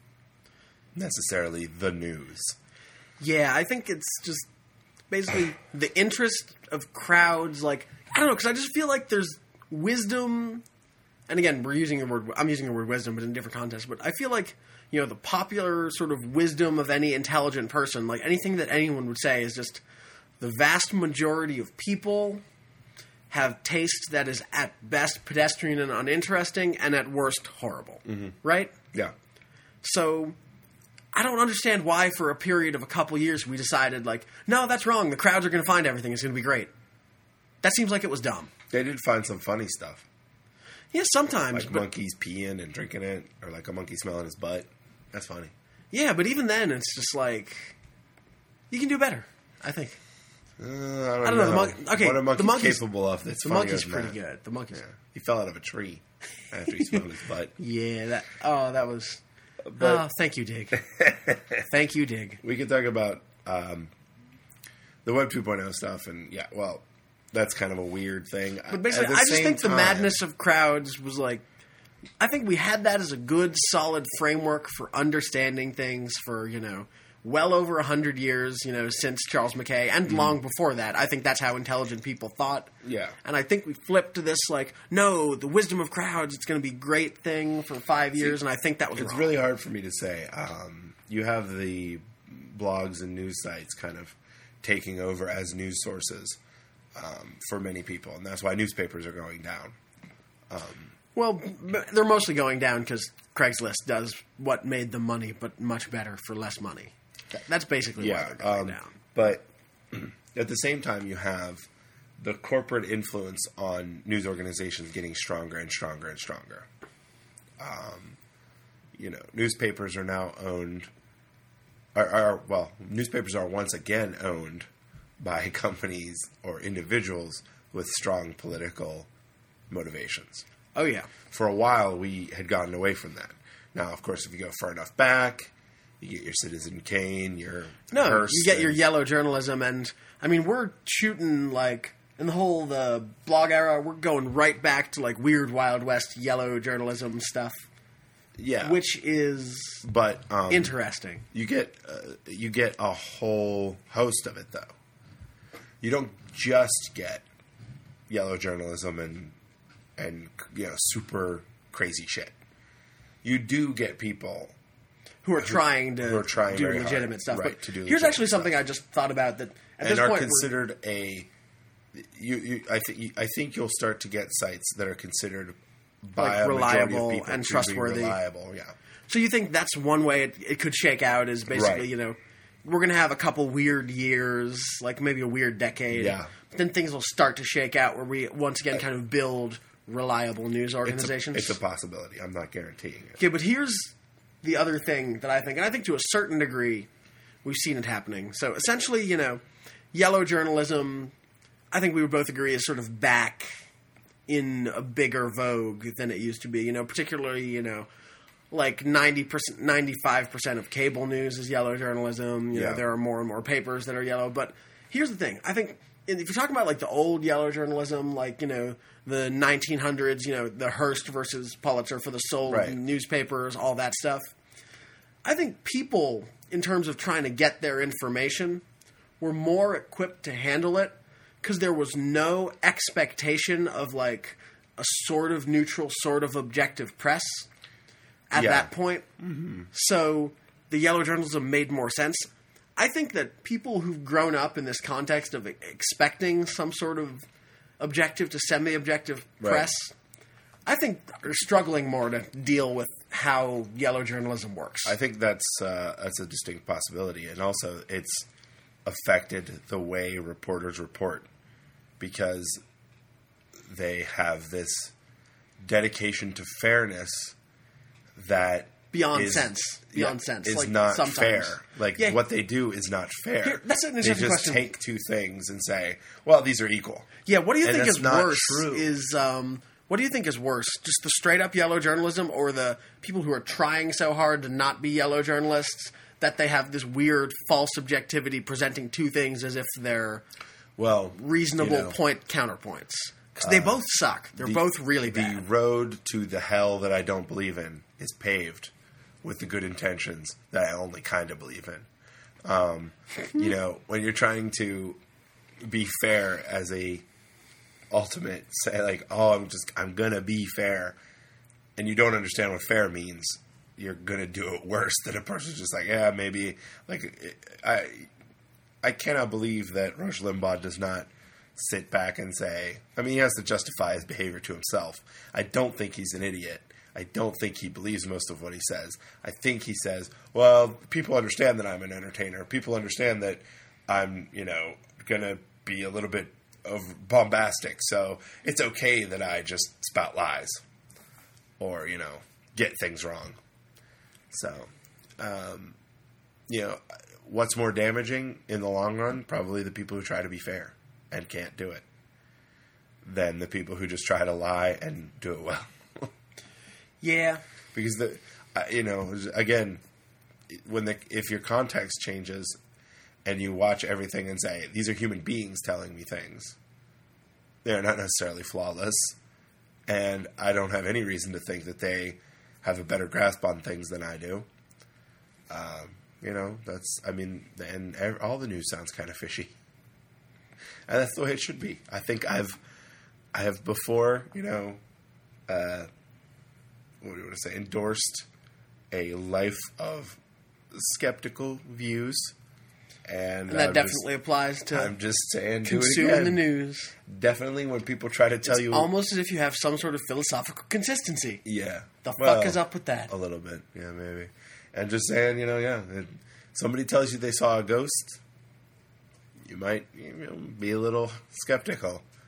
necessarily the news. Yeah, I think it's just basically the interest of crowds. Like, I don't know, because I just feel like there's wisdom. And again, we're using the word, I'm using the word wisdom, but in different contexts. But I feel like, you know, the popular sort of wisdom of any intelligent person, like anything that anyone would say is just the vast majority of people have taste that is at best pedestrian and uninteresting and at worst horrible. Right? Yeah. So I don't understand why for a period of a couple years we decided, like, no, that's wrong. The crowds are going to find everything. It's going to be great. That seems like it was dumb. They did find some funny stuff. Yeah, sometimes. Like but, monkeys peeing and drinking it, or like a monkey smelling his butt. That's funny. yeah, but even then, it's just like, you can do better, I think. Uh, I don't, I don't know, the mon- okay, what a the monkey's monkey's- capable of that's The funnier monkey's than pretty that. good. The monkey's. Yeah. He fell out of a tree after he smelled his butt. Yeah, that. Oh, that was. But- oh, thank you, Dig. Thank you, Dig. We could talk about um, the Web two point oh stuff, and yeah, well, that's kind of a weird thing. But basically, At the I just same think the time- madness of crowds was like, I think we had that as a good, solid framework for understanding things for, you know, well over a hundred years, you know, since Charles Mackay, and long before that. I think that's how intelligent people thought. Yeah. And I think we flipped to this, like, no, the wisdom of crowds, it's going to be a great thing for five years, and I think that was It's wrong. really hard for me to say. Um, you have the blogs and news sites kind of taking over as news sources um, for many people, and that's why newspapers are going down. Well, b- they're mostly going down because Craigslist does what made them money, but much better for less money. Th- That's basically why Yeah, they're going um, down. but at the same time, you have the corporate influence on news organizations getting stronger and stronger and stronger. Um, you know, newspapers are now owned, are, are well, newspapers are once again owned by companies or individuals with strong political motivations. Oh, yeah. For a while, we had gotten away from that. Now, of course, if you go far enough back, you get your Citizen Kane, your No, Hearst, you get your and- yellow journalism, and, I mean, we're shooting, like, in the whole the blog era, we're going right back to, like, weird Wild West yellow journalism stuff, yeah, which is but um, interesting. You get uh, you get a whole host of it, though. You don't just get yellow journalism and and you know super crazy shit. You do get people Who are trying to who are trying do very hard, legitimate stuff. right, But to do here's legitimate actually something stuff. I just thought about that at and this are point we're- considered a. You, you, I think I think you'll start to get sites that are considered by Like, a majority reliable of people and to be trustworthy. reliable, yeah. So you think that's one way it, it could shake out is basically, Right. you know, we're going to have a couple weird years, like maybe a weird decade. Yeah. But then things will start to shake out where we once again kind of build reliable news It's a, organizations. it's a possibility. I'm not guaranteeing it. Okay, but here's the other thing that I think, and I think to a certain degree we've seen it happening. So essentially, you know, yellow journalism, I think we would both agree, is sort of back in a bigger vogue than it used to be. You know, particularly, you know, like ninety percent, ninety-five percent of cable news is yellow journalism. You Yeah. know, there are more and more papers that are yellow. But here's the thing. I think if you're talking about like the old yellow journalism, like, you know, the nineteen hundreds, you know, the Hearst versus Pulitzer for the sold Right. newspapers, all that stuff. I think people, in terms of trying to get their information, were more equipped to handle it because there was no expectation of like a sort of neutral, sort of objective press at Yeah. that point. So the yellow journalism made more sense. I think that people who've grown up in this context of expecting some sort of objective to semi-objective Right. press, I think are struggling more to deal with how yellow journalism works. I think that's uh, that's a distinct possibility, and also it's affected the way reporters report because they have this dedication to fairness that Beyond is- sense. Beyond yeah, sense. is Like, not sometimes. fair. Like Yeah. what they do is not fair. Here- that's an they interesting just question. take two things and say, "Well, these are equal." Yeah, what do you And think that's is not worse? true. Is um, what do you think is worse? Just the straight up yellow journalism, or the people who are trying so hard to not be yellow journalists that they have this weird false objectivity, presenting two things as if they're Well, reasonable you know, point counterpoints? Because they both suck. They're the- both really The bad. road to the hell that I don't believe in is paved with the good intentions that I only kind of believe in. Um, you know, when you're trying to be fair as a ultimate, say like, oh, I'm just I'm gonna be fair, and you don't understand what fair means, you're gonna do it worse than a person just like, yeah, maybe like I I cannot believe that Rush Limbaugh does not sit back and say, I mean, he has to justify his behavior to himself. I don't think he's an idiot. I don't think he believes most of what he says. I think he says, well, people understand that I'm an entertainer. People understand that I'm, you know, going to be a little bit of bombastic. So it's okay that I just spout lies or, you know, get things wrong. So, um, you know, what's more damaging in the long run? Probably the people who try to be fair and can't do it than the people who just try to lie and do it well. Yeah. Because the, uh, you know, again, when the if your context changes and you watch everything and say these are human beings telling me things, they're not necessarily flawless, and I don't have any reason to think that they have a better grasp on things than I do. Um, you know, that's I mean, and ev- all the news sounds kind of fishy, and that's the way it should be. I think I've I have before, you know. Uh, what do you want to say, endorsed a life of skeptical views. And, And that I'm definitely applies just, to I'm just saying, do it consuming again. the news. Definitely when people try to tell It's you... almost as if you have some sort of philosophical consistency. Yeah. The Well, fuck is up with that? A little bit, yeah, maybe. And just saying, you know, yeah, it, somebody tells you they saw a ghost, you might you know, be a little skeptical.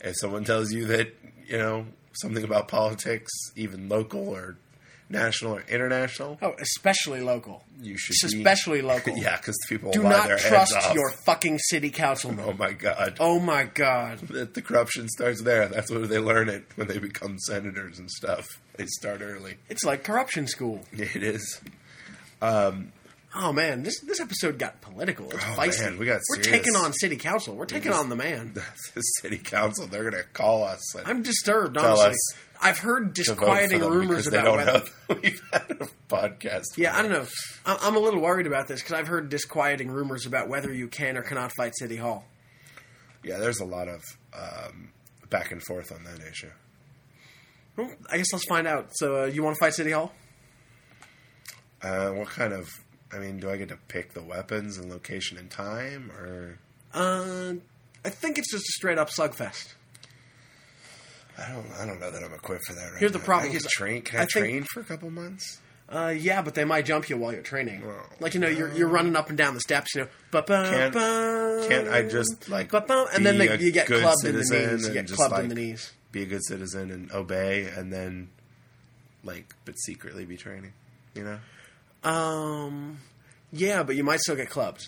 If someone tells you that, you know, something about politics, even local or national or international, Oh, especially local. you should Especially be, local. Yeah, because people Do will lie not their trust heads off. your fucking city councilman. Oh my god. Oh my god. That the corruption starts there. That's where they learn it when they become senators and stuff. They start early. It's like corruption school. It is. Oh man, this this episode got political. It's Oh, feisty. man, we got We're serious. taking on city council. We're taking just- on the man. The city council, they're going to call us. And I'm disturbed, tell honestly. us I've heard to vote for disquieting them rumors because they about don't whether. know that we've had a podcast. Yeah, I don't know. I- I'm a little worried about this because I've heard disquieting rumors about whether you can or cannot fight City Hall. Yeah, there's a lot of um, back and forth on that issue. Well, I guess let's find out. So, uh, you want to fight City Hall? Uh, what kind of? I mean, do I get to pick the weapons and location and time, or Uh, I think it's just a straight up slugfest. I don't? I don't know that I'm equipped for that. Right Here's the now. problem, I get 'cause trained. Can I I, think- train for a couple months? Uh, yeah, but they might jump you while you're training. Oh, Like, you know, you're you're running up and down the steps, you know. Ba-bum, Can't- bum, can't I just, like, ba-bum, and then be they, a you get good clubbed in the citizen knees. You and get just, clubbed in like, the knees. Be a good citizen and obey, and then, like, but secretly be training. You know? Um, yeah, but you might still get clubbed.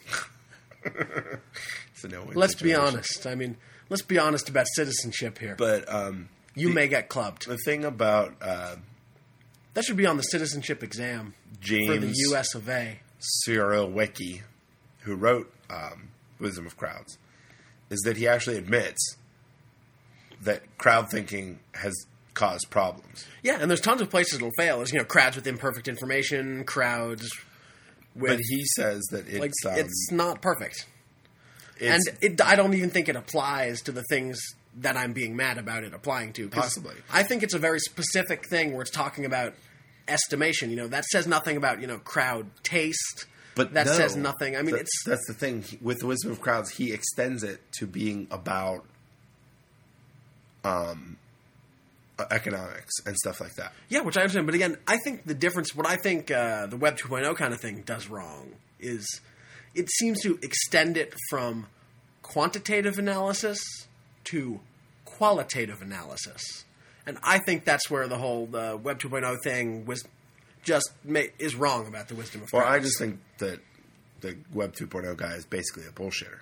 It's a no-win Let's be situation. honest. I mean, let's be honest about citizenship here. But um, you the, may get clubbed. the thing about uh, That should be on the citizenship exam James for the U S of A. Cyril Wiki, who wrote um, Wisdom of Crowds, is that he actually admits that crowd thinking has caused problems. Yeah, and there's tons of places it'll fail. There's, you know, crowds with imperfect information, crowds with... But he says that it's like, um, it's not perfect. it's and it, I don't even think it applies to the things that I'm being mad about it applying to. 'cause Possibly. I think it's a very specific thing where it's talking about estimation. You know, that says nothing about, you know, crowd taste. But that no, says nothing. I mean, that- it's... that's the thing. He- With the Wisdom of Crowds, he extends it to being about um, uh, economics and stuff like that. Yeah, which I understand. But again, I think the difference, what I think uh, the Web two point oh kind of thing does wrong is it seems to extend it from quantitative analysis to qualitative analysis. And I think that's where the whole uh, Web two point oh thing was just ma- is wrong about the wisdom of Well, I crowds. just think that the Web two point oh guy is basically a bullshitter.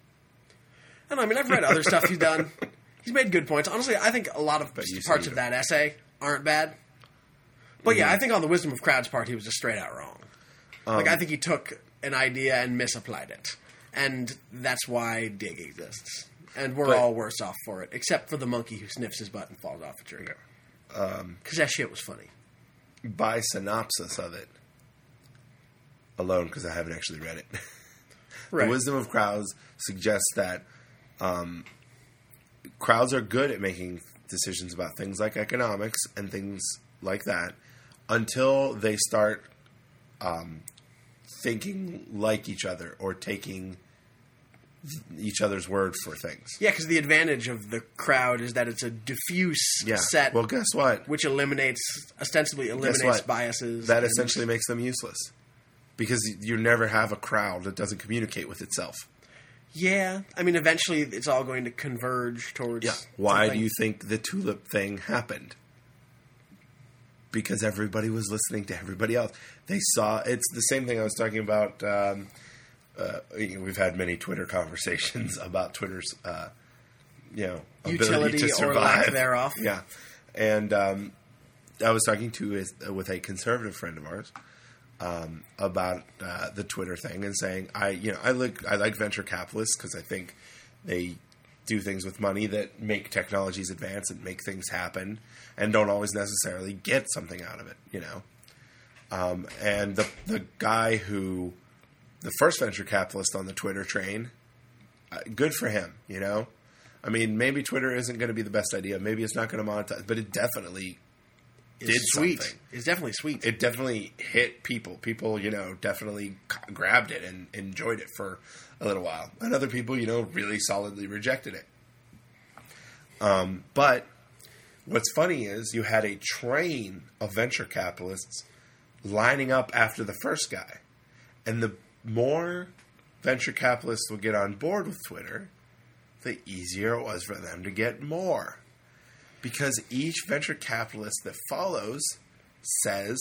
I don't know, I mean, I've read other stuff he's done. He's made good points. Honestly, I think a lot of But you parts said of you- that essay aren't bad. But yeah, Mhm. I think on the wisdom of crowds part, he was just straight out wrong. like, Um, I think he took an idea and misapplied it. And that's why Dig exists. And we're But- all worse off for it, except for the monkey who sniffs his butt and falls off a tree. Because that shit was funny. By synopsis of it alone, because I haven't actually read it. Right. The Wisdom of Crowds suggests that um, crowds are good at making decisions about things like economics and things like that until they start um, thinking like each other or taking each other's word for things. Yeah, because the advantage of the crowd is that it's a diffuse Yeah. set, Well, guess what? which eliminates, ostensibly eliminates what? biases. That and- essentially makes them useless. Because you never have a crowd that doesn't communicate with itself. Yeah, I mean, eventually it's all going to converge towards. Why something. do you think the tulip thing happened? Because everybody was listening to everybody else. They saw it's the same thing I was talking about. Um, uh, we've had many Twitter conversations about Twitter's, uh, you know, ability Utility to or survive. lack thereof. Yeah, and um, I was talking to a, with a conservative friend of ours um, about uh, the Twitter thing and saying, I, you know, I like I like venture capitalists because I think they do things with money that make technologies advance and make things happen and don't always necessarily get something out of it, you know. Um, and the the guy who, the first venture capitalist on the Twitter train, uh, good for him, you know. I mean, maybe Twitter isn't going to be the best idea. Maybe it's not going to monetize, but it definitely It's did sweet. something. It's definitely sweet. It definitely hit people. People, you know, definitely c- grabbed it and enjoyed it for a little while. And other people, you know, really solidly rejected it. Um, but what's funny is you had a train of venture capitalists lining up after the first guy. And the more venture capitalists would get on board with Twitter, the easier it was for them to get more. Because each venture capitalist that follows says,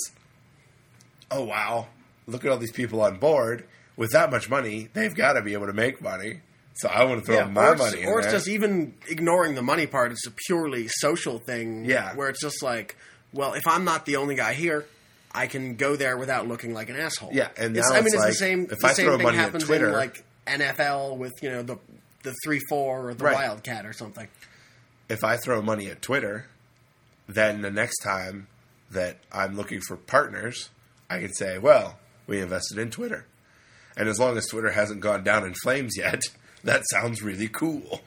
oh, wow, look at all these people on board. With that much money, they've got to be able to make money. So I want to throw Yeah, my or it's, money in or it's there. just even ignoring the money part. It's a purely social thing. Yeah. Where it's just like, well, if I'm not the only guy here, I can go there without looking like an asshole. Yeah, and it's, now I mean, it's it's like, the same. if the I same throw thing money at happens Twitter- in like N F L with you know the the three four or the Right. Wildcat or something. If I throw money at Twitter, then the next time that I'm looking for partners, I can say, well, we invested in Twitter. And as long as Twitter hasn't gone down in flames yet, that sounds really cool.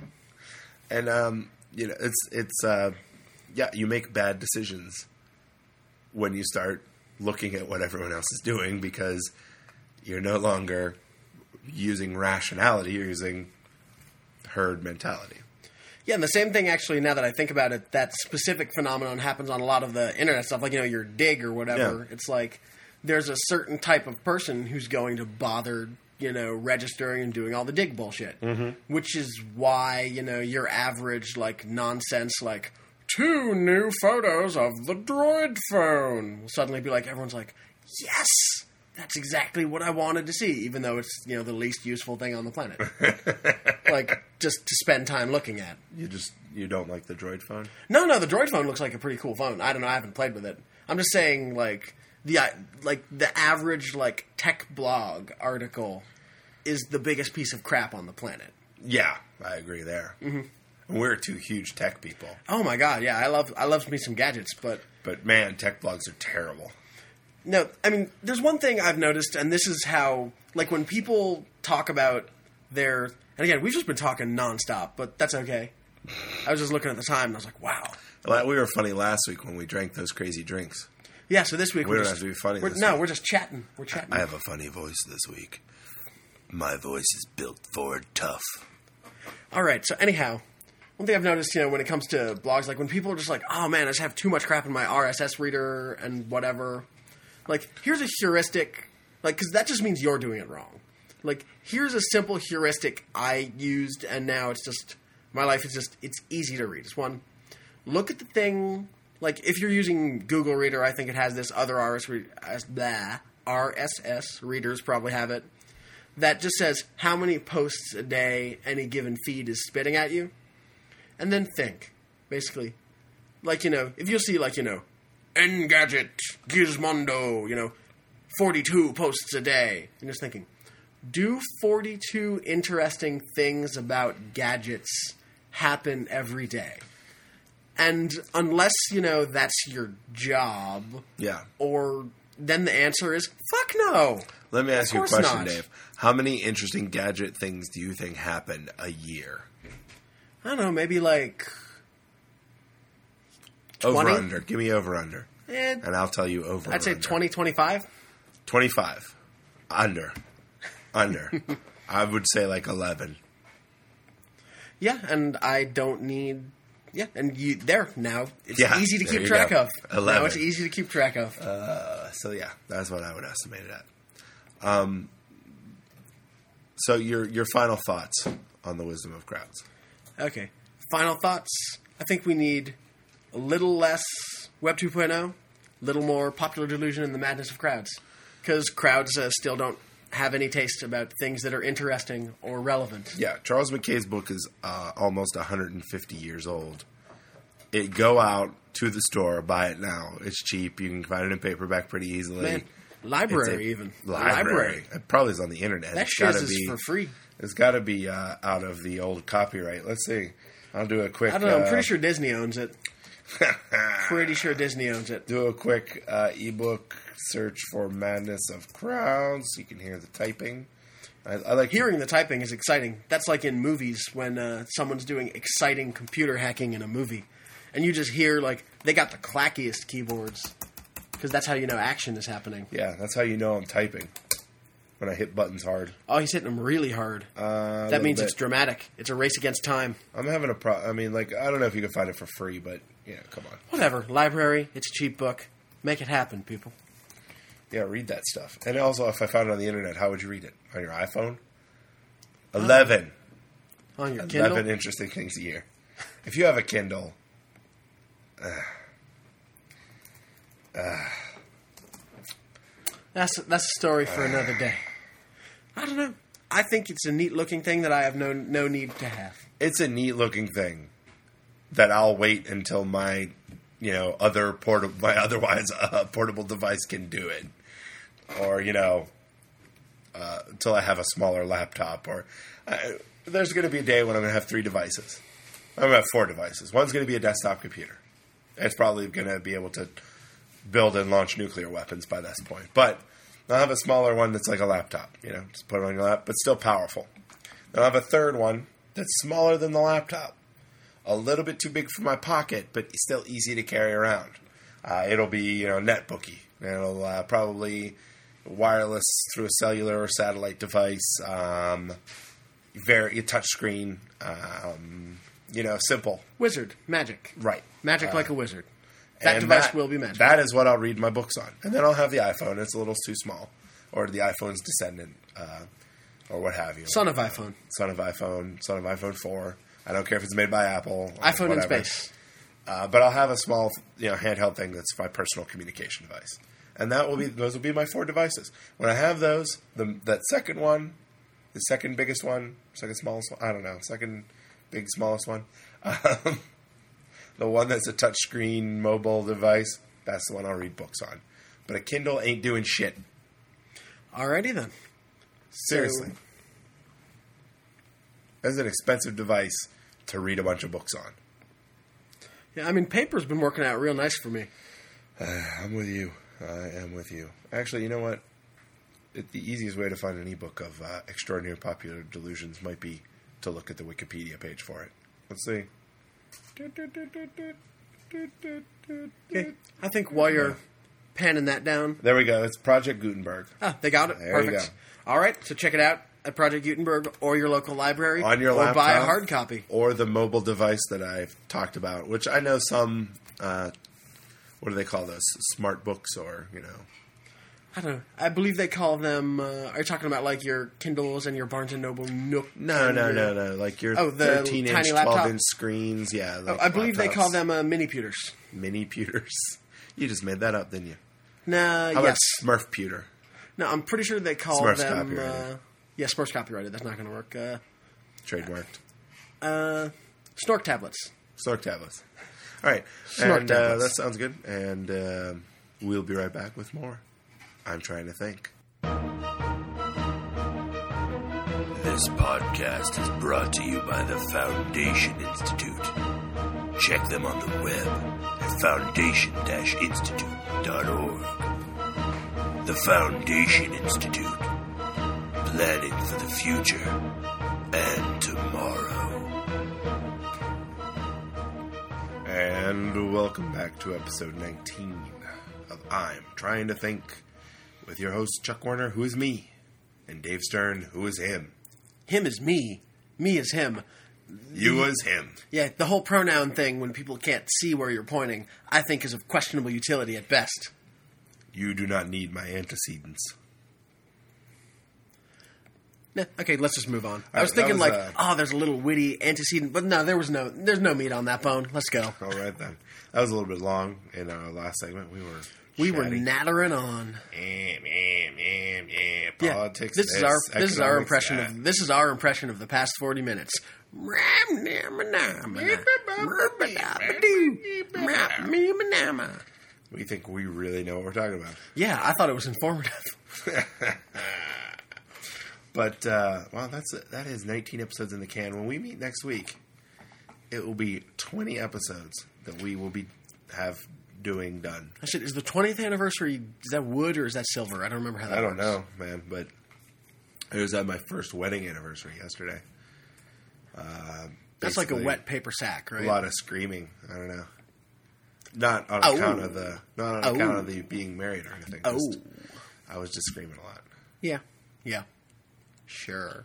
And, um, you know, it's, it's, uh, yeah, you make bad decisions when you start looking at what everyone else is doing because you're no longer using rationality, you're using herd mentality. Yeah, and the same thing actually, now that I think about it, that specific phenomenon happens on a lot of the internet stuff, like, you know, your Dig or whatever. Yeah. It's like there's a certain type of person who's going to bother, you know, registering and doing all the Dig bullshit. Mm-hmm. Which is why, you know, your average, like, nonsense, like, two new photos of the Droid phone will suddenly be like, everyone's like, yes! That's exactly what I wanted to see, even though it's, you know, the least useful thing on the planet. Like, just to spend time looking at. You just, you don't like the Droid phone? No, no, the Droid phone looks like a pretty cool phone. I don't know, I haven't played with it. I'm just saying, like, the like the average, like, tech blog article is the biggest piece of crap on the planet. Yeah, I agree there. Mm-hmm. We're two huge tech people. Oh my god, yeah, I love I love me some gadgets, but... But man, tech blogs are terrible. No, I mean, there's one thing I've noticed, and this is how, like, when people talk about their... And again, we've just been talking nonstop, but that's okay. I was just looking at the time, and I was like, wow. Well, we were funny last week when we drank those crazy drinks. Yeah, so this week We we're don't just... have to be funny we're- this No, week. we're just chatting. We're chatting. I have a funny voice this week. My voice is built for tough. All right, so anyhow, one thing I've noticed, you know, when it comes to blogs, like when people are just like, oh man, I just have too much crap in my R S S reader and whatever. Like, here's a heuristic, like, because that just means you're doing it wrong. Like, here's a simple heuristic I used, and now it's just, my life is just, it's easy to read. It's one, look at the thing, like, if you're using Google Reader, I think it has this, other R S S, re- as- blah, R S S readers probably have it, that just says how many posts a day any given feed is spitting at you. And then think, basically. Like, you know, if you'll see, like, you know, Engadget, Gizmondo, you know, forty-two posts a day. And just thinking, do forty-two interesting things about gadgets happen every day? And unless, you know, that's your job, Yeah. or then the answer is, fuck no. Let me ask you a course question, not. Dave. How many interesting gadget things do you think happen a year? I don't know, maybe like... Over twenty? under. Give me over under. Eh, And I'll tell you over I'd or say under. twenty, twenty-five. twenty-five. Under. Under. I would say like eleven. Yeah, and I don't need... Yeah, and you there now. It's Yeah, easy to there keep you track go. of. eleven. Now it's easy to keep track of. Uh, so yeah, that's what I would estimate it at. Um, so your your final thoughts on the wisdom of crowds? Okay. Final thoughts. I think we need a little less Web two point oh, a little more popular delusion and the madness of crowds. Because crowds uh, still don't have any taste about things that are interesting or relevant. Yeah, Charles McKay's book is uh, almost one hundred fifty years old. It go out to the store, buy it now. It's cheap. You can find it in paperback pretty easily. Man, library even. Library. It probably is on the internet. That It's shit gotta is be, for free. It's got to be uh, out of the old copyright. Let's see. I'll do a quick. I don't know. I'm uh, pretty sure Disney owns it. Pretty sure Disney owns it. Do a quick uh, ebook search for Madness of Crowds. So you can hear the typing. I, I like Hearing the typing is exciting. That's like in movies when uh, someone's doing exciting computer hacking in a movie. And you just hear, like, they got the clackiest keyboards. Because that's how you know action is happening. Yeah, that's how you know I'm typing. When I hit buttons hard. Oh, he's hitting them really hard. Uh, a that little means bit. it's dramatic. It's a race against time. I'm having a pro. I mean, like, I don't know if you can find it for free, but yeah, come on. Whatever. Library. It's a cheap book. Make it happen, people. Yeah, read that stuff. And also, if I found it on the internet, how would you read it? On your iPhone? Eleven. On your Kindle? eleven interesting things a year. If you have a Kindle, uh, uh, That's that's a story for another day. I don't know. I think it's a neat looking thing that I have no no need to have. it's a neat looking thing that I'll wait until my, you know, other portable, my otherwise uh, portable device can do it, or you know, uh, until I have a smaller laptop. Or uh, there's going to be a day when I'm going to have three devices. I'm going to have four devices. One's going to be a desktop computer. It's probably going to be able to build and launch nuclear weapons by this point. But I'll have a smaller one that's like a laptop. You know, just put it on your lap, but still powerful. Then I'll have a third one that's smaller than the laptop. A little bit too big for my pocket, but still easy to carry around. Uh, it'll be, you know, netbooky. It'll uh, probably wireless through a cellular or satellite device. Um, very touch screen. Um, you know, simple. Wizard. Magic. Right. Magic Uh, like a wizard. That and device that- will be magic. That is what I'll read my books on. And then I'll have the iPhone. It's a little too small. Or the iPhone's descendant. Uh, or what have you. Son of iPhone. Son of iPhone. Son of iPhone four. I don't care if it's made by Apple. or iPhone in whatever. space. Uh, but I'll have a small, you know, handheld thing that's my personal communication device. And that will be those will be my four devices. When I have those, the that second one, the second biggest one, second smallest one, I don't know, second big smallest one, um, the one that's a touchscreen mobile device, that's the one I'll read books on. But a Kindle ain't doing shit. Alrighty then. Seriously. So, That's an expensive device to read a bunch of books on. yeah, I mean, paper's been working out real nice for me. Uh, I'm with you. I am with you. Actually, you know what? It, the easiest way to find an ebook of uh, Extraordinary Popular Delusions might be to look at the Wikipedia page for it. Let's see. Okay. I think while you're panning that down, There we go. It's Project Gutenberg. ah, they got it. There you Perfect. All right, so check it out at Project Gutenberg or your local library, On your or laptop. buy a hard copy. Or the mobile device that I've talked about, which I know some, uh, what do they call those? Smart books or, you know. I don't know. I believe they call them. Uh, are you talking about like your Kindles and your Barnes and Noble Nook? No, and no, your- no, no. Like your Oh, the thirteen inch, tiny laptop? twelve inch screens. Yeah. Oh, like I believe they laptops. call them uh, mini pewters. Mini pewters. You just made that up, didn't you? Nah, How yes. about Smurf pewter? No, I'm pretty sure they call Smurf's them. copyrighted. Uh, yeah, Smurf's copyrighted. That's not going to work. Uh, Trademarked. uh, Snork tablets. Snork tablets. All right. Snork and uh, tablets. that sounds good. And um we'll be right back with more. I'm trying to think. This podcast is brought to you by the Foundation Institute. Check them on the web at foundation dash institute dot org. The Foundation Institute. Planning for the future and tomorrow. And welcome back to episode nineteen of I'm Trying to Think with your host, Chuck Warner, who is me, and Dave Stern, who is him. Him is me. Me is him. You is him. Yeah, the whole pronoun thing, when people can't see where you're pointing, I think is of questionable utility at best. You do not need my antecedents. Nah, okay, let's just move on. I All was right, thinking that was, like, uh, oh, there's a little witty antecedent, but no, there was no, there's no meat on that bone. Let's go. All right, then. That was a little bit long in our last segment. We were We were chatting. nattering on. Eh, eh, eh, eh, Yeah, Politics. this is our this is our economics, impression that. of this is our impression of the past forty minutes. We think we really know what we're talking about. Yeah, I thought it was informative. But uh, well, that's that is nineteen episodes in the can. When we meet next week, it will be twenty episodes that we will be have doing done. I said, is the twentieth anniversary, is that wood or is that silver? I don't remember how that I don't works. know, man, but it was at my first wedding anniversary yesterday. Uh, That's like a basically, wet paper sack, right? A lot of screaming. I don't know. Not on Oh. account of the not on Oh. account of the being married or anything. Oh. Just- I was just screaming a lot. Yeah. Yeah. Sure.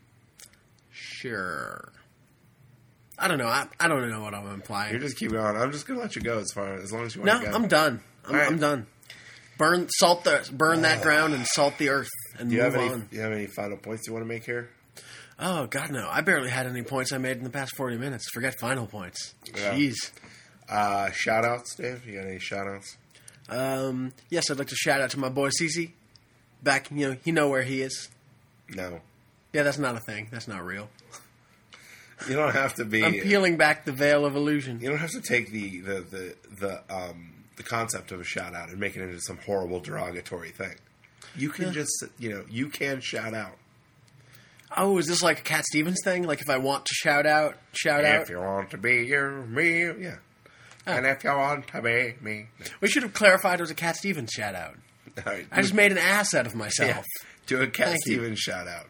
Sure. I don't know. I, I don't know what I'm implying. You're just keep going. I'm just gonna let you go as far as long as you want no, to go. I'm done. I'm, All right. I'm done. Burn, salt the, burn that ground and salt the earth and Do you move have any? on. Do you have any final points you want to make here? Oh, God, no. I barely had any points I made in the past forty minutes. Forget final points. Yeah. Jeez. Uh, shout-outs, Dave? You got any shout-outs? Um, yes, I'd like to shout out to my boy Cece. Back, you know, you know where he is. No. Yeah, that's not a thing. That's not real. You don't have to be... I'm peeling back the veil of illusion. You don't have to take the the the the, um, the concept of a shout-out and make it into some horrible derogatory thing. You can Yeah. just, you know, you can shout out. Oh, is this like a Cat Stevens thing? Like if I want to shout out, shout out? If you want to be your me, yeah. Oh. And if you want to be me. We should have clarified it was a Cat Stevens shout out. All right, I just made an ass out of myself. yeah, do a Cat Thank you. Stevens shout-out.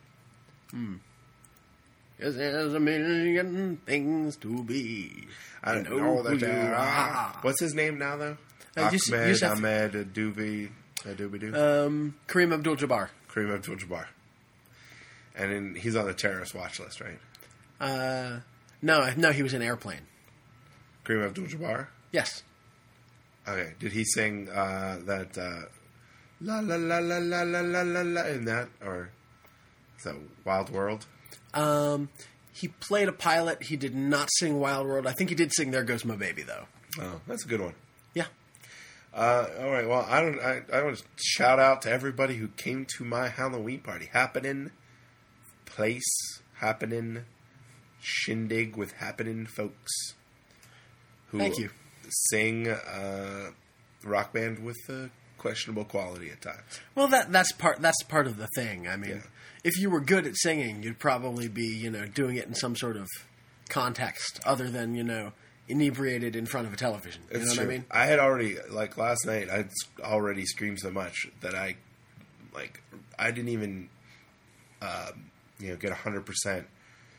Yes, there's a million things to be. I don't You know, that who you there are. are. What's his name now, though? Uh, Yus- Ahmed Yusuf- Ahmed Adubi Adubidu Um, Kareem Abdul-Jabbar. Kareem Abdul-Jabbar. And in, he's on the terrorist watch list, right? Uh, no, no, he was in Airplane. Kareem Abdul-Jabbar. Yes. Okay, did he sing uh, that uh, la la la la la la la la la in that, or is that Wild World? Um, he played a pilot. He did not sing Wild World. I think he did sing There Goes My Baby, though. Oh, that's a good one. Yeah. Uh, all right. Well, I don't. I, I want to shout out to everybody who came to my Halloween party. Happening place, happening shindig with happening folks. Who Thank you. Sing uh, rock band with uh, questionable quality at times. Well, that that's part that's part of the thing. I mean, Yeah. if you were good at singing, you'd probably be, you know, doing it in some sort of context other than, you know, inebriated in front of a television. You It's know true. what I mean? I had already, like last night, I'd already screamed so much that I, like, I didn't even, uh, you know, get one hundred percent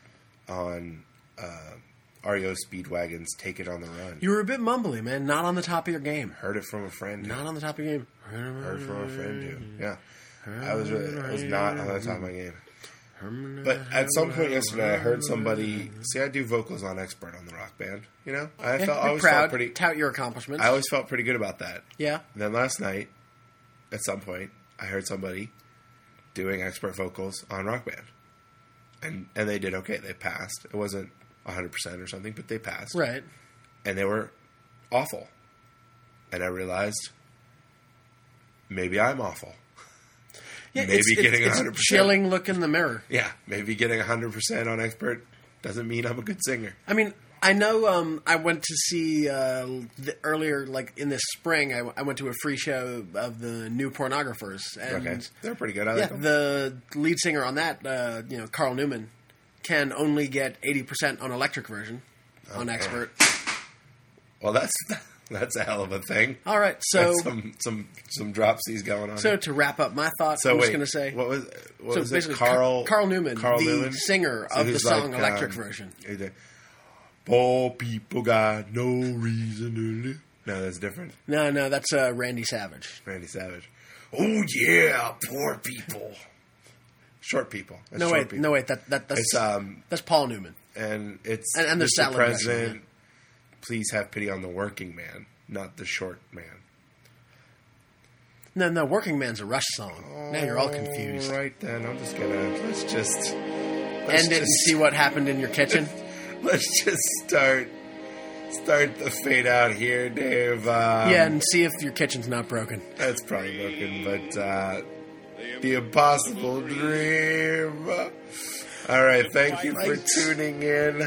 on uh, R E O Speedwagon's Take It on the Run. You were a bit mumbly, man. Not on the top of your game. Heard it from a friend. Not on the top of your game. Heard from a friend, too. Yeah. I was really, I was not on the top of my game. But at some point yesterday, I heard somebody, see, I do vocals on Expert on the Rock Band, you know? I Yeah, felt, I be always proud. felt pretty, Tout your accomplishments. I always felt pretty good about that. yeah. And then last night, at some point, I heard somebody doing expert vocals on Rock Band. And and they did okay. They passed. It wasn't one hundred percent or something, but they passed. Right. And they were awful. And I realized, maybe I'm awful. Yeah, Maybe it's, getting it's, one hundred it's percent. a chilling look in the mirror. Yeah, maybe getting one hundred percent on expert doesn't mean I'm a good singer. I mean, I know um, I went to see uh, the, earlier, like in this spring, I, I went to a free show of the New Pornographers. And Okay. They're pretty good. I yeah, like them. the lead singer on that, uh, you know, Carl Newman, can only get eighty percent on electric version on Okay. Expert. Well, that's that's a hell of a thing. All right, so That's some some some dropsies going on. so here. to wrap up my thoughts, So I'm wait, just going to say, what was what so was it? basically, Carl Carl Newman, Carl the Newman? singer So of the he's song like, Electric um, version. he's like, poor people got no reason to live. No, that's different. No, no, that's uh, Randy Savage. Randy Savage. Oh yeah, poor people. Short people. That's No short wait, people. no wait, that, that that's It's um that's Paul Newman. and it's And- and there's Mister salad dressing, President. Please have pity on the working man, not the short man. No, no, Working Man's a Rush song. Now you're all confused. All right then, I'm just gonna let's just let's End it and just- see what happened in your kitchen. Let's just start start the fade out here, Dave. Um, Yeah, and see if your kitchen's not broken. that's probably broken, but uh, the impossible dream. All right, thank you for tuning in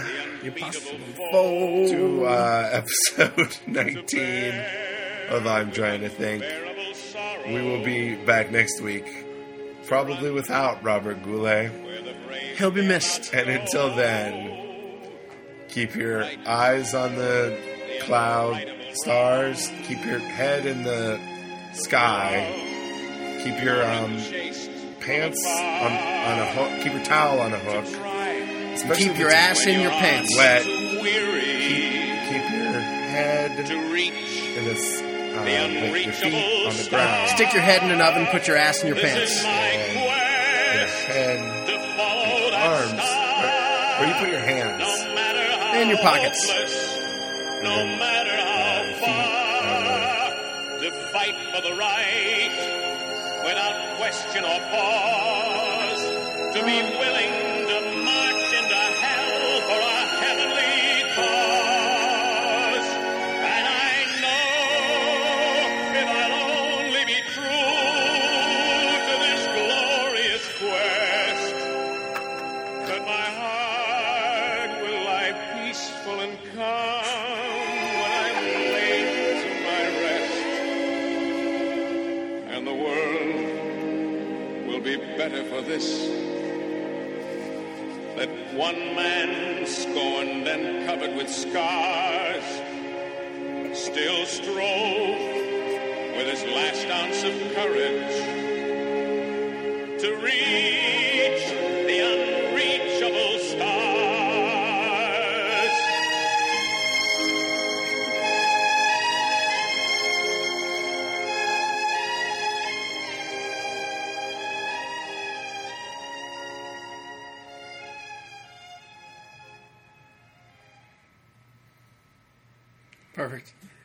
to uh, episode nineteen of I'm Trying to Think. We will be back next week, probably without Robert Goulet. He'll be missed. And until then, keep your eyes on the cloud stars. Keep your head in the sky. Keep your um, pants on, on a hook. Keep your towel on a hook. Especially Keep if your it's ass in your pants. wet. Keep, keep your head in the s- uh, like your feet on the ground. Stick your head in an oven, put your ass in your pants. And your head, your arms. Where, where you put your hands. In your pockets. And then, uh, feet, uh, To fight for the right without question or pause, to be willing to world will be better for this. That one man scorned and covered with scars still strove with his last ounce of courage to reach the unreachable stars. Perfect.